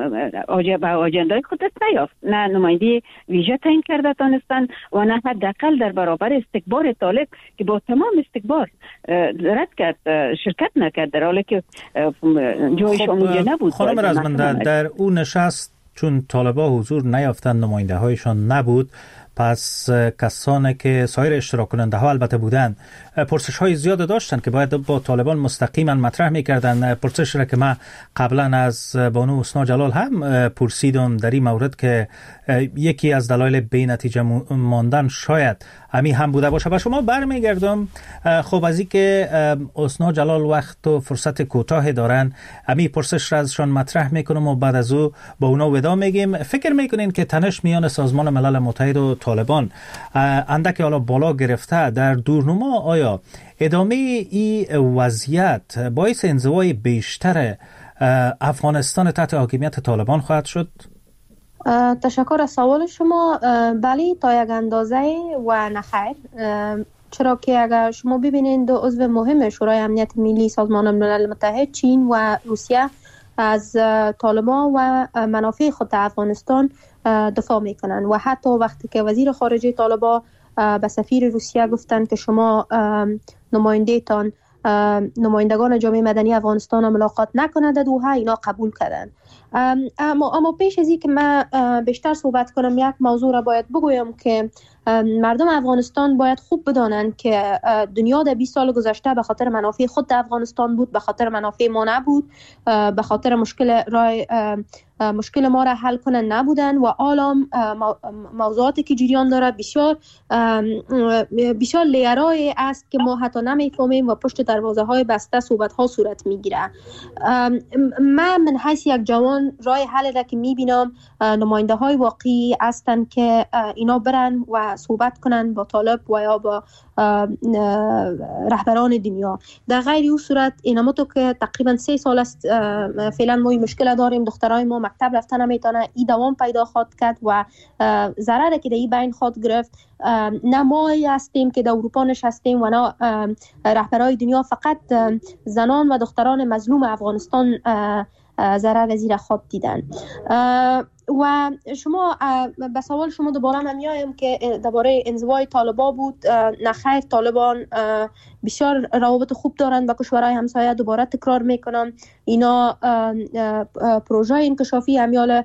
آجندای خود دست نیافت، نه نماینده ویژه تعیین کرده تانستند و نه حداقل در برابر استکبار طالب که با تمام استکبار رد کرد، شرکت نکرد در حالی که جایش اونجا نبود. خانم رزمنده، در اون نشست چون طالبا حضور نیافتند، نماینده هایشان نبود، پس کسانی که سایر اشتراک کننده ها البته بودن پرسش های زیاد داشتن که باید با طالبان مستقیما مطرح میکردن. پرسش را که من قبلا از بانو حسنا جلال هم پرسیدم در این مورد که یکی از دلایل بی نتیجه ماندن شاید همین هم بوده باشه. و شما برمیگردم خب از این که حسنا جلال وقت و فرصت کوتاه دارن همین پرسش را ازشان مطرح میکنم و بعد از او با اونا ودا میگیم. فکر میکنین که تنش میان سازمان ملل متحد و طالبان اندک حالا بالا گرفته در دورنما، آیا ادامه این وضعیت باعث انزوای بیشتر افغانستان تحت حاکمیت طالبان خواهد شد؟ تشکر از سوال شما. بله تا یک اندازه و نخیر، چرا که اگر شما ببینید دو عضو مهم شورای امنیت ملی سازمان ملل متحد چین و روسیه از طالبان و منافع خود در افغانستان دفاع میکنن و حتی وقتی که وزیر خارجه طالبان به سفیر روسیه گفتن که شما نمایندگان جامعه مدنی افغانستان ملاقات نکنند در دوحه، اینا قبول کردن. اما پیش از این که من بیشتر صحبت کنم یک موضوع را باید بگویم که مردم افغانستان باید خوب بدانند که دنیا در 20 سال گذشته به خاطر منافع خود در افغانستان بود، به خاطر منافع ما نبود، به خاطر مشکل ما را حل کنن نبودن و عالم موضوعاتی که جریان داره بسیار لیرای است که ما حتی نمیفهمیم و پشت دروازه های بسته صحبت ها صورت میگیره. من حیث یک جوان راه حل را که میبینم نماینده های واقعی هستند که اینا برن و صحبت کنن با طالب و یا با رهبران دنیا. در غیر این صورت اینما تو که تقریبا 3 سال است فعلا ما این مشکل داریم، دخترای ما مکتب رفتن نمیتونه، این دوام پیدا خواهد کرد و ضرری که در این بین خواهد گرفت. نه ما هستیم که در اروپا نشستیم و نه رهبرای دنیا، فقط زنان و دختران مظلوم افغانستان ضرر زیر خود دیدن. و شما به سوال شما دوباره من میایم که درباره انزوای طالبان بود. نخیر، طالبان بسیار روابط خوب دارند با کشورهای همسایه. دوباره تکرار میکنم اینا پروژه انکشافی امیال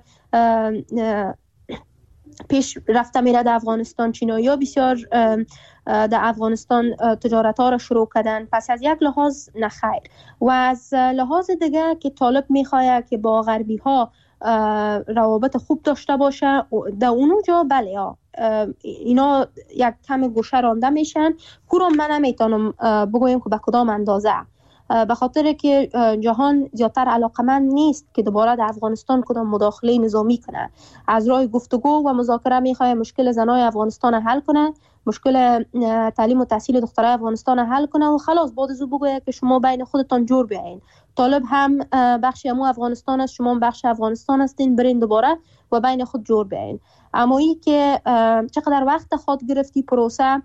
پیش رفته میره در افغانستان. چینایی‌ها بسیار در افغانستان تجارت ها را شروع کردن. پس از یک لحاظ نخیر و از لحاظ دیگه که طالب میخواه که با غربی ها روابط خوب داشته باشه در اونجا بله اینا یک کم گوشه رانده میشن. کورم من نمیتونم بگویم که به کدام اندازه، به خاطر که جهان زیادتر علاقمند نیست که دوباره در افغانستان کدام مداخله نظامی کنه. از راه گفتگو و مذاکره میخواد مشکل زنای افغانستان حل کنه، مشکل تعلیم و تحصیل دخترای افغانستان حل کنه و خلاص بعد از او بگه که شما بین خودتان جور بیاین. طالب هم بخشی امو افغانستان است، شما بخش افغانستان هستین، برین دوباره و بین خود جور بیاین. اما این که چقدر وقت خود گرفتی پروسه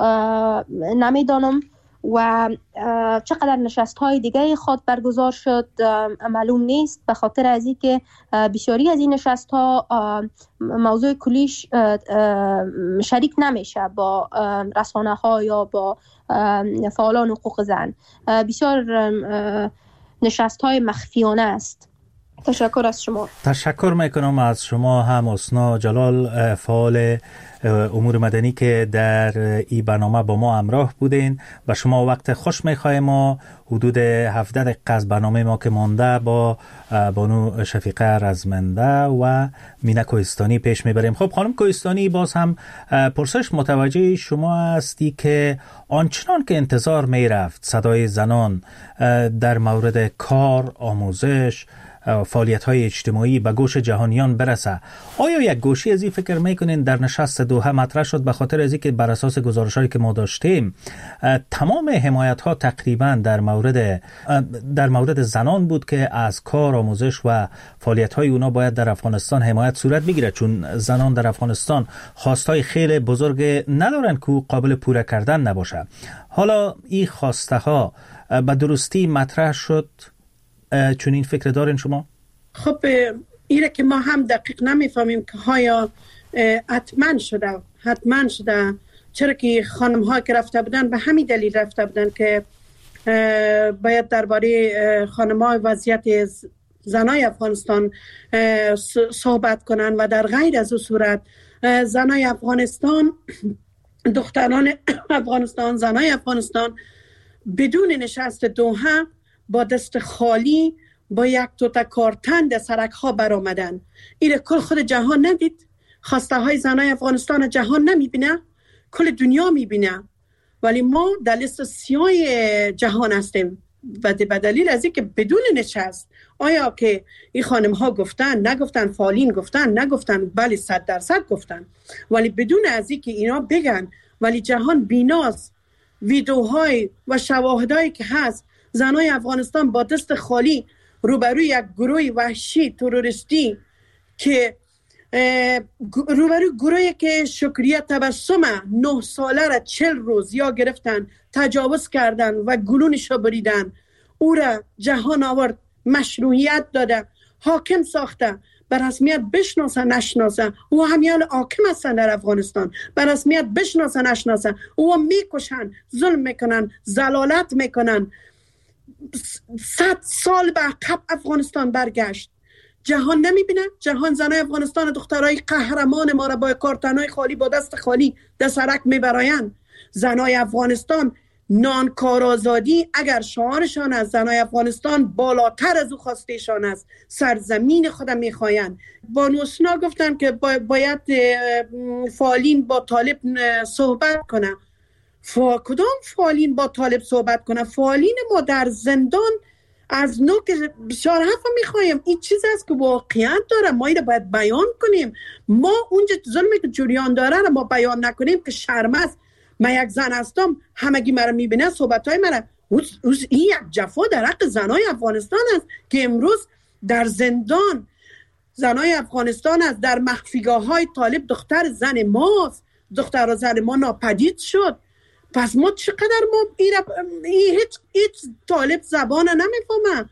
نمیدانم و چقدر نشست های دیگه خود برگزار شد معلوم نیست، به خاطر از این که بسیاری از این نشست ها موضوع کلیش شریک نمیشه با رسانه ها یا با فعالان حقوق زن. بسیار نشست های مخفیانه است. تشکر از شما. تشکر میکنم از شما هم حسنا جلال، فعال امور مدنی که در این برنامه با ما همراه بودین و شما وقت خوش میخوایم. ما حدود 17 دقیقه از برنامه ما که مانده با بانو شفیقه رزمنده و مینا کوهستانی پیش میبریم. خب خانم کوهستانی، باز هم پرسش متوجه شما هستی که آنچنان که انتظار میرفت صدای زنان در مورد کار، آموزش، فعالیت‌های اجتماعی به گوش جهانیان برسه، آیا یک گوشی از این فکر میکنین در نشست دوحه مطرح شد؟ به خاطر از اینکه بر اساس گزارش‌هایی که ما داشتیم تمام حمایت‌ها تقریبا در مورد زنان بود که از کار، آموزش و فعالیت‌های اونا باید در افغانستان حمایت صورت بگیره، چون زنان در افغانستان خواستهای خیلی بزرگ ندارن که قابل پوره کردن نباشه. حالا این خواسته به درستی مطرح شد؟ چون این فکر دارین شما؟ خب ایره که ما هم دقیق نمیفهمیم که ها حتما شده چرا که خانم ها که رفته بودن به همین دلیل رفته بودن که باید درباره خانم ها وضعیت زنای افغانستان صحبت کنن و در غیر از او صورت زنای افغانستان، دختران افغانستان، زنای افغانستان بدون نشست دوحه با دست خالی با یک توته کارتن در سرک ها برآمدن. این کل خود جهان ندید؟ خواسته های زنای افغانستان جهان نمیبینه؟ کل دنیا میبینه. ولی ما در لیست سیاه جهان هستیم و به دلیل از اینکه بدون نشست، آیا که این خانم ها گفتن نگفتن، فعالین گفتن نگفتن، بله 100% گفتن، ولی بدون از اینکه اینا بگن، ولی جهان بیناست. ویدیوهای و شواهدایی که هست زنای افغانستان با دست خالی روبروی یک گروه وحشی تروریستی که روبروی گروهی که شکریه تبسم 9 ساله را 40 روز یا گرفتن، تجاوز کردن و گلونش را بریدن، او را جهان آورد، مشروعیت داده، حاکم ساخته، به رسمیت بشناسه نشناسه، او همیان حاکم هستن در افغانستان، به رسمیت بشناسه نشناسه، او میکشن، ظلم میکنن، ضلالت میکنن. 100 سال به عقب افغانستان برگشت. جهان نمیبینه؟ جهان زنای افغانستان دخترای قهرمان ما را با کارتنای خالی با دست خالی در سرک میبراین. زنای افغانستان نانکار آزادی اگر شعارشان از زنای افغانستان بالاتر از او خواستهشان است، سرزمین خودم میخواین. بانو حسنا گفتن که باید فعالین با طالب صحبت کنه. کدام فعالین با طالب صحبت کنه؟ فعالین ما در زندان از نوک بسیار حرفا میخوایم. این چیز است که واقعیت داره، ما اینو باید بیان کنیم. ما اونجا ظلمی که جریان داره رو ما بیان نکنیم که شرم است. من یک زن هستم، همگی مرا میبینه، صحبتهای مرا، این یک جفا در حق زنای افغانستان است که امروز در زندان زنای افغانستان است، در مخفیگاه های طالب دختر زن ماست، دختر و زن ما ناپدید شد. پس ما چقدر هیچ طالب زبان نمیفهمه.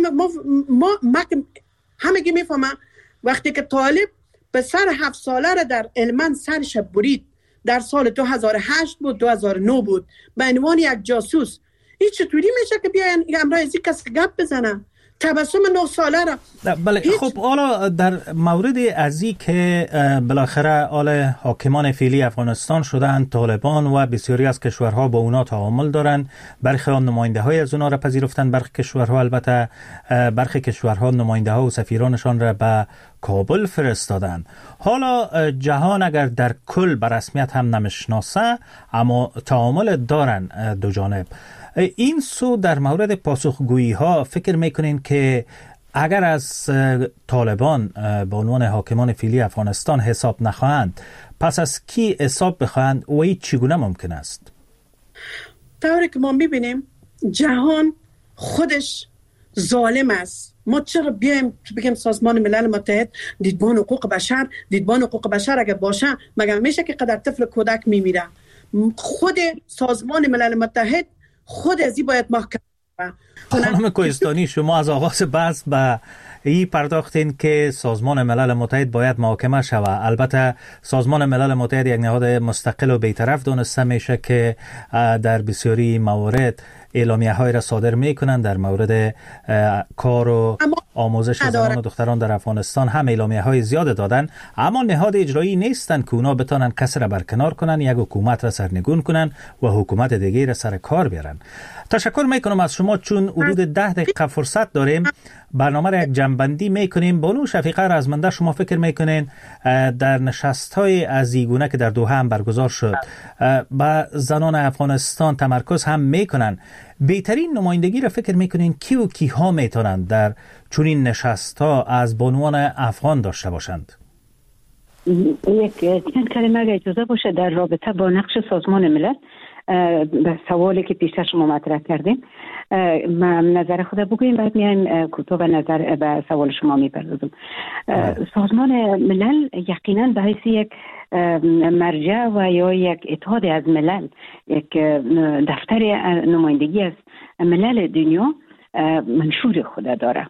ما همگی میفهمه وقتی که طالب به سر 7 ساله را در علمان سرش برید، در سال 2008 بود 2009 بود، به عنوان یک جاسوس. این چطوری میشه که بیاین امروز از این کسی گپ بزنن؟ تبسم 9 ساله را. بله خب حالا در مورد ازی که بالاخره حاکمان فعلی افغانستان شدن طالبان و بسیاری از کشورها با اونا تعامل دارن، برخی نماینده های از اونا را پذیرفتن، برخی کشورها البته برخی کشورها نماینده ها و سفیرانشان را به کابل فرستادن. حالا جهان اگر در کل به رسمیت هم نمیشناسه اما تعامل دارن دو جانب. این سو در مورد پاسخگویی ها فکر میکنین که اگر از طالبان به عنوان حاکمان فعلی افغانستان حساب نخواهند، پس از کی حساب بخواهند و این چگونه ممکن است؟ طوری که ما میبینیم جهان خودش ظالم است. ما چرا بیایم بگیم سازمان ملل متحد دیدبان حقوق بشر اگر باشه مگر میشه که قدر طفل کودک میمیره؟ خود سازمان ملل متحد خود ازی باید محکم کنه. خانم کوهستانی، شما از آغاز بحث به این پرداختین که سازمان ملل متحد باید محاکمه شود. البته سازمان ملل متحد یک نهاد مستقل و بی‌طرف دانسته میشه که در بسیاری موارد اعلامیه های را صادر میکنن. در مورد کار و آموزش زنان و دختران در افغانستان هم اعلامیه های زیاد دادن، اما نهاد اجرایی نیستن که اونا بتانن کسی را برکنار کنن، یک حکومت را سرنگون کنن و حکومت دیگه را سر کار بیارن. تشکر میکنم از شما. چون حدود 10 دقیقه فرصت داریم برنامه را یک جنبندی میکنیم. بانو شفیقه رزمنده، شما فکر میکنین در نشست های از این گونه که در دوحه هم برگزار شد با زنان افغانستان تمرکز هم میکنن، بهترین نمایندگی را فکر میکنین کی و کی ها میتونن در چنین نشست ها از بانوان افغان داشته باشند؟ چند کلمه اگه اجازه باشه در رابطه با نقش سازمان ملل به سوالی که پیشتر شما مطرح کردیم نظر خود بگویم، بعد میایم کوتاه به سوال شما میپردازم. سازمان ملل یقینا به حیث یک مرجع و یا یک اتحاد از ملل، یک دفتر نمایندگی از ملل دنیا منشور خود داره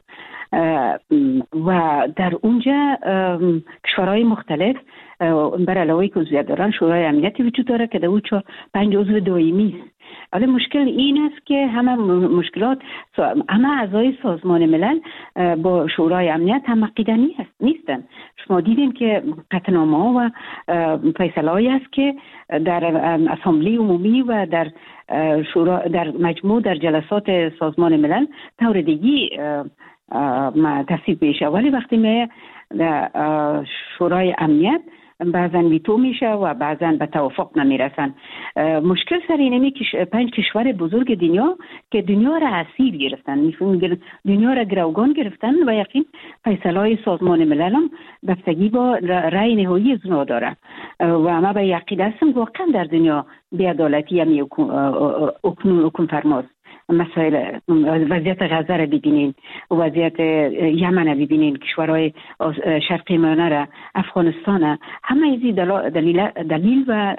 و در اونجا کشورهای مختلف بر علاوه که عضویت دارن شورای امنیتی وجود داره که در اون 5 عضو دائمی است ولی مشکل این است که همه اعضای سازمان ملل با شورای امنیت هم عقیده‌ای نیستن. شما دیدین که قطعنامه‌ها و فیصله‌ای است که در اسامبلی عمومی و در در مجموع در جلسات سازمان ملل طور دیگی تصویب میشه، ولی وقتی می شورای امنیت بعضا ویتو میشه و بعضا به توافق نمیرسن. مشکل سر اینه که 5 کشور بزرگ دنیا که دنیا را اسیر گرفتن، دنیا را گروگان گرفتن و یقین فیصله‌های سازمان ملل هم بستگی با رأی نهایی از اونا داره و ما به یقین هستم واقعا در دنیا بی‌عدالتی هم حکم فرماست. مسائل وضعیت غزه را ببینین، وضعیت یمن را ببینین، کشورهای شرقی میانه را، افغانستان را، همه ایزی دلیل و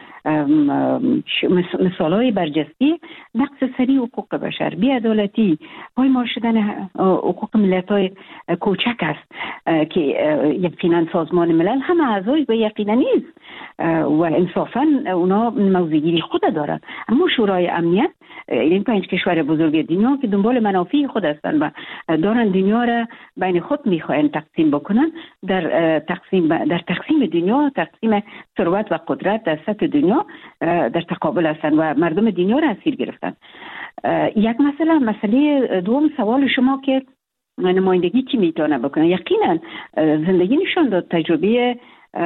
مثالهای برجسته نقص سریع حقوق بشر، بی‌عدالتی، پایمال شدن حقوق ملت‌های کوچک است که یقینا سازمان ملل همه اعضای به یقینا نیست و انصافا اونا موضع‌گیری خود دارن، اما شورای امنیت این 5 کشور بزرگ دنیا که دنبال منافع خود هستند و دارن دنیا را بین خود میخواین تقسیم بکنن، در تقسیم دنیا، تقسیم ثروت و قدرت در سطح دنیا در تقابل هستند و مردم دنیا را اسیر گرفتن. یک مسئله دوم سوال شما که نمایندگی کی میتونه بکنه، یقینا زندگی نشان داد تجربه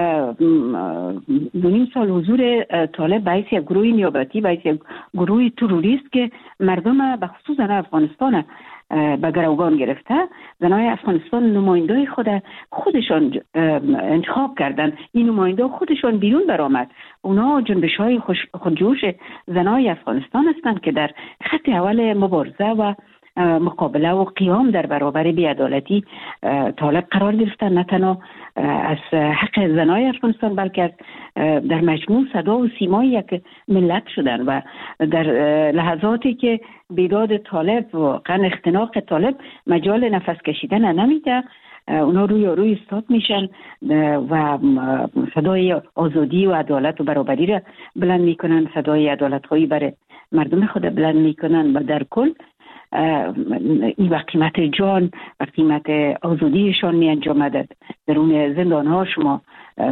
2.5 سال حضور طالب باعث یک گروه نیابتی، باعث یک گروه تروریست که مردم به خصوص زنان افغانستان به گروگان گرفته. زنای افغانستان نماینده خودشان انتخاب کردن، این نماینده خودشان بیرون برآمد. اونا جنبش‌های خودجوش زنای افغانستان هستند که در خط اول مبارزه و مقابله و قیام در برابر بی‌عدالتی طالب قرار گرفتن، نه تنها از حق زنای افغانستان بلکه در مجموع صدا و سیمای یک ملت شدن و در لحظاتی که بیداد طالب و اختناق طالب مجال نفس کشیدن نمیده، اونا روی استاد میشن و صدای آزادی و عدالت و برابری را بلند میکنن، صدای عدالت خواهی برای مردم خود بلند میکنن و در کل این و قیمت جان و قیمت آزادیشان می انجامد. درون زندان ها شما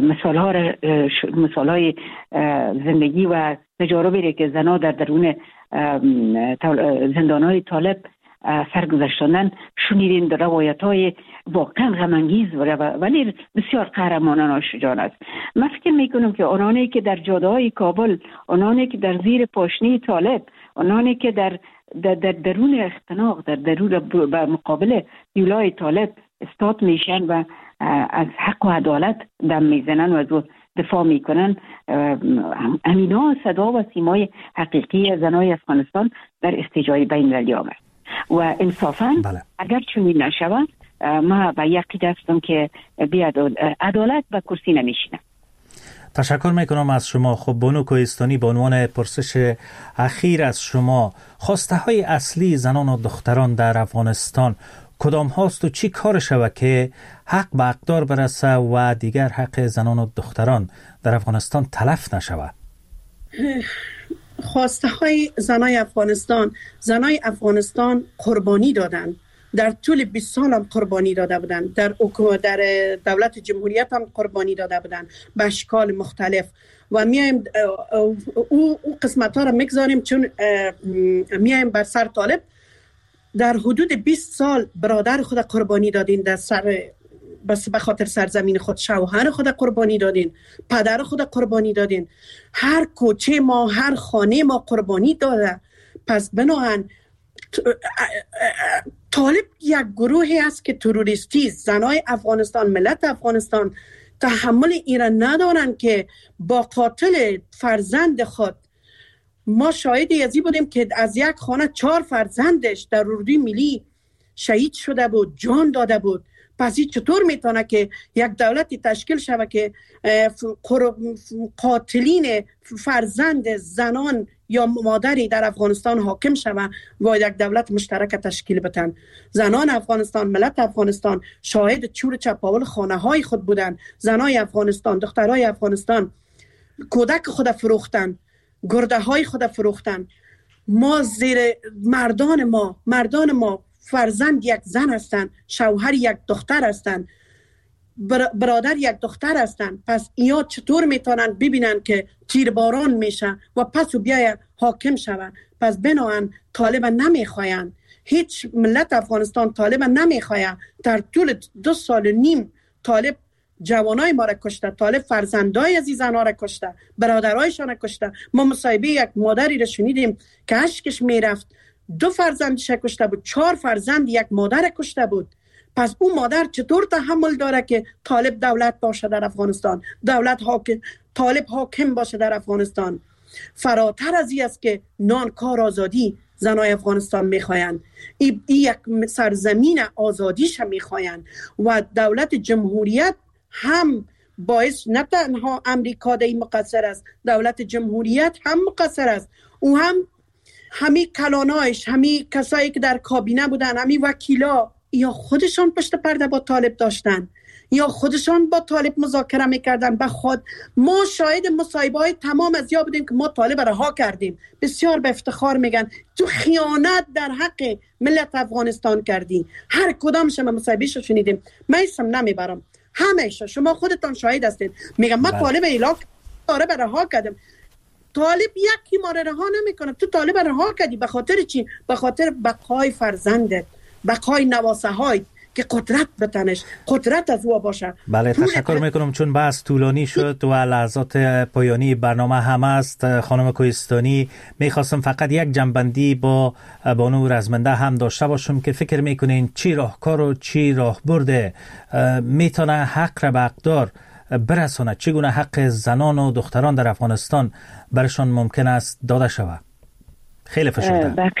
مثال های زندگی و تجاربی که زنها در درون زندان های طالب سرگذشتاندن شنیدین، در روایت های واقعا غم‌انگیز ولی بسیار قهرمانانه و شجاع است. من فکر میکنم که آنانی که در جاده های کابل، آنانی که در زیر پاشنه طالب، آنانی که در درون اختناق، در درون به مقابل دیولای طالب استاد میشن و از حق و عدالت دم میزنن و از دفاع میکنن، امینا صدا و سیمای حقیقی زنای افغانستان در استجای بین المللی آمد و انصافا اگر چنین نشود ما به یقین هستم که عدالت به کرسی نمیشینه. تشکر میکنم از شما. خب بانو کوهستانی، به عنوان پرسش اخیر از شما، خواسته های اصلی زنان و دختران در افغانستان کدام هاست و چی کار شود که حق به اقدار برسه و دیگر حق زنان و دختران در افغانستان تلف نشود؟ خواسته های زنای افغانستان قربانی دادن، در طول 20 سال هم قربانی داده بودن، در دولت جمهوریت هم قربانی داده بودن به اشکال مختلف و میایم او قسمت ها را میگذاریم چون میایم بر سر طالب. در حدود 20 سال برادر خود قربانی دادین، در سر بس به خاطر سرزمین خود، شوهر خود قربانی دادین، پدر خود قربانی دادین، هر کوچه ما، هر خانه ما قربانی داده. پس بناهن طالب یک گروهی است که تروریستی، زنای افغانستان، ملت افغانستان تحمل ایران ندارن که با قاتل فرزند خود، ما شاهدی ازی بودیم که از یک خانه 4 فرزندش در اردوی ملی شهید شده بود، جان داده بود. پس چطور میتونه که یک دولتی تشکیل شوه که قاتلین فرزند زنان یا مادری در افغانستان حاکم شوه و یک دولت مشترک تشکیل بتن؟ زنان افغانستان، ملت افغانستان شاهد چور چپاول خانه های خود بودن. زنای افغانستان، دخترای افغانستان کودک خود فروختن، گرده های خود فروختن. ما زیر مردان ما فرزند یک زن هستند، شوهر یک دختر هستند، برادر یک دختر هستند. پس اینا چطور میتونن ببینن که تیرباران میشه و پس و بیای حاکم شود؟ پس بناهن طالب نمیخواین، هیچ ملت افغانستان طالب نمیخواین. در طول 2.5 سال طالب جوانای ما را کشته، طالب فرزندای عزیزان را کشته، برادرایشان را کشته. ما مصاحبه یک مادری را شنیدیم که اشکش میرفت، 2 فرزندش کشته بود، 4 فرزند یک مادر کشته بود. پس اون مادر چطور تحمل داره که طالب دولت باشه در افغانستان، طالب حاکم باشه در افغانستان؟ فراتر از این است که نان، کار، آزادی زنای افغانستان میخواین. این یک سرزمین آزادیش میخواین و دولت جمهوریت هم باعث، نه تنها امریکا در این مقصر است، دولت جمهوریت هم مقصر است. او هم همین کلانایش، همین کسایی که در کابینه بودن، همین وکیلا، یا خودشان پشت پرده با طالب داشتن یا خودشان با طالب مذاکره میکردن. ما شاهد مصاحبه‌های تمام از یا بودیم که ما طالب رها کردیم. بسیار به افتخار میگن تو خیانت در حق ملت افغانستان کردی. هر کدامش ما مصاحبهشو شنیدیم، من اسم نمیبرم، همه‌شو شما خودتان شاهد هستید. میگم ما طالب طالب رها کردیم. طالب یکی ما رها نمیکنه. تو طالب رها کردی به خاطر چی؟ به خاطر بقای فرزندت، بقای نواسه های که قدرت بتنش، قدرت از او باشه. بله، تشکر میکنم چون بحث طولانی شد و لحظات پایانی برنامه هم است. خانم کوهستانی، میخواستم فقط یک جنبندی با بانو رزمنده هم داشته باشم که فکر میکنین چی راهکار و چی راه برده میتونه حق را به حقدار برسونه؟ چگونه حق زنان و دختران در افغانستان برشان ممکن است داده شود؟ خیلی فشرده.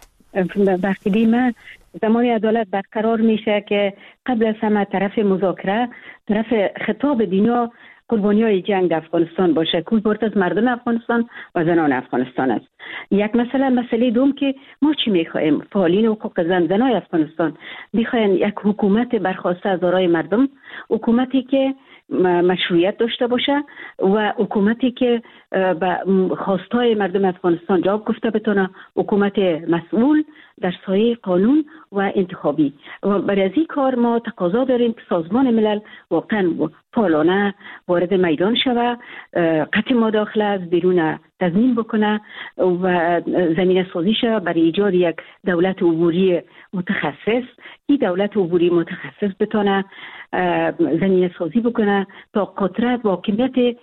وقتی من زمانی عدالت برقرار میشه که قبل از همه طرف مذاکره، طرف خطاب دنیا قربانیای جنگ در افغانستان باشه، که بورت از مردم افغانستان و زنان افغانستان است. یک مسئله دوم که ما چی میخوایم؟ فعالین حقوق زنای افغانستان میخواین یک حکومت برخواسته از آرای مردم، حکومتی که مشروعیت داشته باشه و حکومتی که به خواستهای مردم افغانستان جواب گفته بتونه، حکومت مسئول در سایه قانون و انتخابی. و برای از این کار ما تقاضا داریم که سازمان ملل واقعا فعالانه وارد میدان شود، قطع مداخله از بیرون تضمین بکنه و زمینه سازی شود برای ایجاد یک دولت عبوری متخصص. این دولت عبوری متخصص بتونه زمینه سازی بکنه تا قدرت و حاکمیت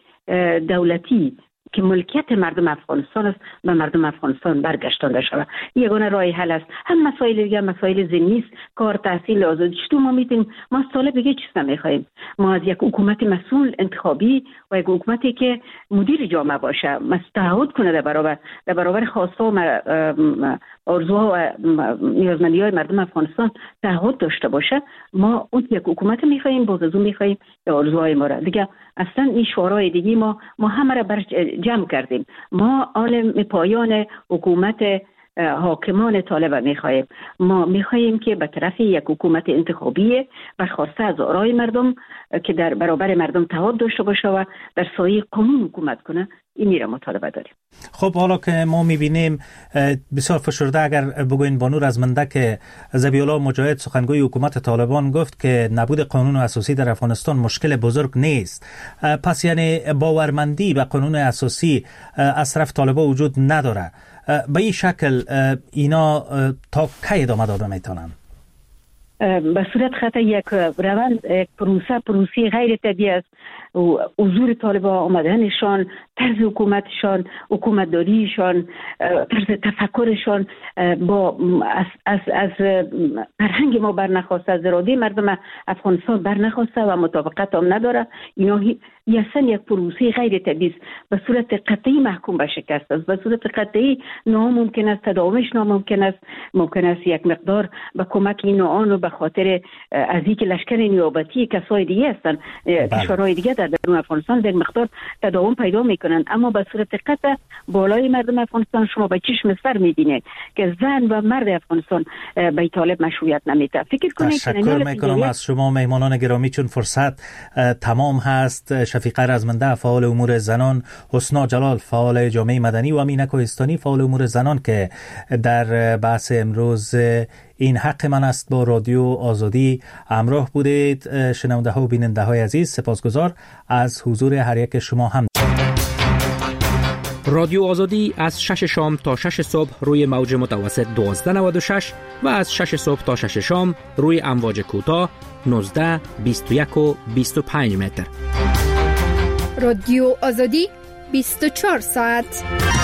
دولتی که ملکیت مردم افغانستان است به مردم افغانستان برگشتانده شود. یگانه راه حل است. هم مسائل دیگه، مسائل ذهنی است، کار، تحصیل، آزادی. چطور ما میتونیم؟ ما از طالب دیگه چیز نمیخوایم. ما از یک حکومت مسئول انتخابی و یک حکومتی که مدیر جامعه باشه، تعهد کنه در برابر خواست‌ها و آرزوها و نیازمندی‌های مردم افغانستان تعهد داشته باشه. ما اون یک حکومت میخوایم، باز از اون میخوایم آرزوهای ما را. دیگه اصلا این شعارهای دیگه ما همه را جمع کردیم. ما آن پایان حکومت حاکمان طالب میخواهیم. ما میخواهیم که به طرف یک حکومت انتخابی برخواسته از آرای مردم که در برابر مردم تعهد داشته باشه و در سایه قانون حکومت کنه. این را مطالبه داریم. خب حالا که ما میبینیم بسیار فشرده، اگر بگوین بانو رزمنده که ذبیح‌الله مجاهد سخنگوی حکومت طالبان گفت که نبود قانون اساسی در افغانستان مشکل بزرگ نیست، پس یعنی باورمندی به قانون اساسی از طرف طالبان وجود نداره. به این شکل اینا تا کی ادامه داده میتونن؟ به صورت خطا یک روند، یک پروسه غیر طبیعی است. حضور طالبان، آمدنشان، طرز حکومتشان، حکومتداریشان، طرز تفکرشان با از فرهنگ ما برنخواسته، از اراده مردم افغانستان برنخواسته و مطابقت هم نداره. اینا اصلا یک پروسه غیر طبیعی است. به صورت قطعی محکوم به شکست است. به صورت قطعی ناممکن است، تداومش ناممکن است. ممکن است یک مقدار به کمک این آن و به خاطر از اینکه لشکر نیابتی کسای دیگه هستن، کشورهای دیگه در درون افغانستان یک مقدار تداوم پیدا میکنند، اما به صورت قطع بالای مردم افغانستان شما به چشم سر میبینید که زن و مرد افغانستان به طالب مشروعیت نمیده. فکر کنید تشکر میکنم از شما مهمانان گرامی. چون فرصت تمام هست، شفیقه رزمنده فعال امور زنان، حسنا جلال فعال جامعه مدنی و امینه کوهستانی فعال امور زنان که در بحث امروز این حق من است با رادیو آزادی همراه بودید. شنونده ها و بیننده های عزیز، سپاسگزار از حضور هر یک شما هم. رادیو آزادی از 6 شام تا 6 صبح روی موج متوسط 1296 و از 6 صبح تا 6 شام روی امواج کوتاه 19، 21 و 25 متر. رادیو آزادی 24 ساعت.